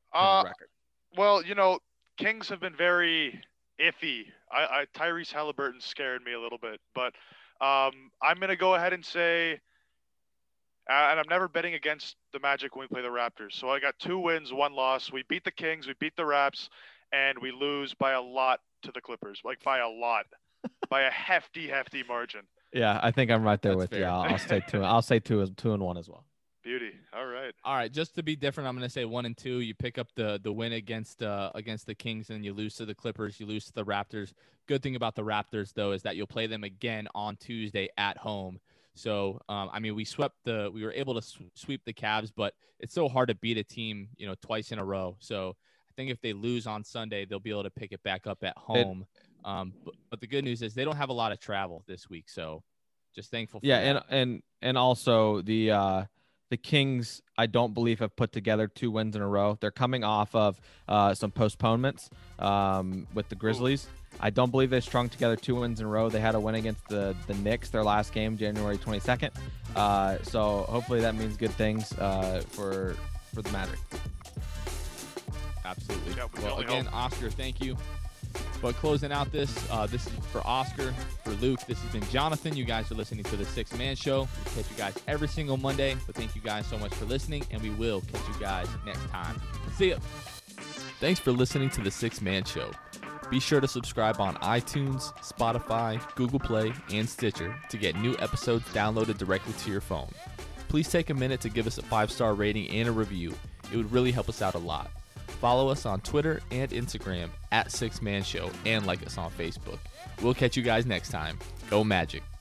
S4: Uh,
S3: record.
S4: well, you know, Kings have been very iffy. I, I Tyrese Halliburton scared me a little bit, but um, I'm gonna go ahead and say, uh, and I'm never betting against the Magic when we play the Raptors. So I got two wins, one loss. We beat the Kings, we beat the Raps, and we lose by a lot to the Clippers, like by a lot, by a hefty, hefty margin.
S3: Yeah, I think I'm right there
S5: That's
S3: with you.
S5: fair.
S3: I'll, I'll say two. I'll say two as two and one as well.
S4: Beauty. All right.
S5: All right, just to be different, I'm going to say one and two. You pick up the the win against uh, against the Kings, and you lose to the Clippers. You lose to the Raptors. Good thing about the Raptors, though, is that you'll play them again on Tuesday at home. So, um, I mean, we swept the we were able to sw- sweep the Cavs, but it's so hard to beat a team, you know, twice in a row. So, I think if they lose on Sunday, they'll be able to pick it back up at home. Um, but, but the good news is they don't have a lot of travel this week, so just thankful. For
S3: Yeah,
S5: that.
S3: and and and also the uh, the Kings, I don't believe, have put together two wins in a row. They're coming off of uh, some postponements um, with the Grizzlies. I don't believe they strung together two wins in a row. They had a win against the the Knicks, their last game, January twenty-second. Uh, so hopefully that means good things uh, for for the Magic.
S5: Absolutely.
S4: Yeah, we can
S5: well,
S4: only
S5: again,
S4: hope.
S5: Oscar, thank you. But closing out this, uh, this is for Oscar, for Luke. This has been Jonathan. You guys are listening to the Six Man Show. We catch you guys every single Monday. But thank you guys so much for listening, and we will catch you guys next time. See ya.
S1: Thanks for listening to the Six Man Show. Be sure to subscribe on iTunes, Spotify, Google Play, and Stitcher to get new episodes downloaded directly to your phone. Please take a minute to give us a five-star rating and a review. It would really help us out a lot. Follow us on Twitter and Instagram at Six Man Show and like us on Facebook. We'll catch you guys next time. Go Magic.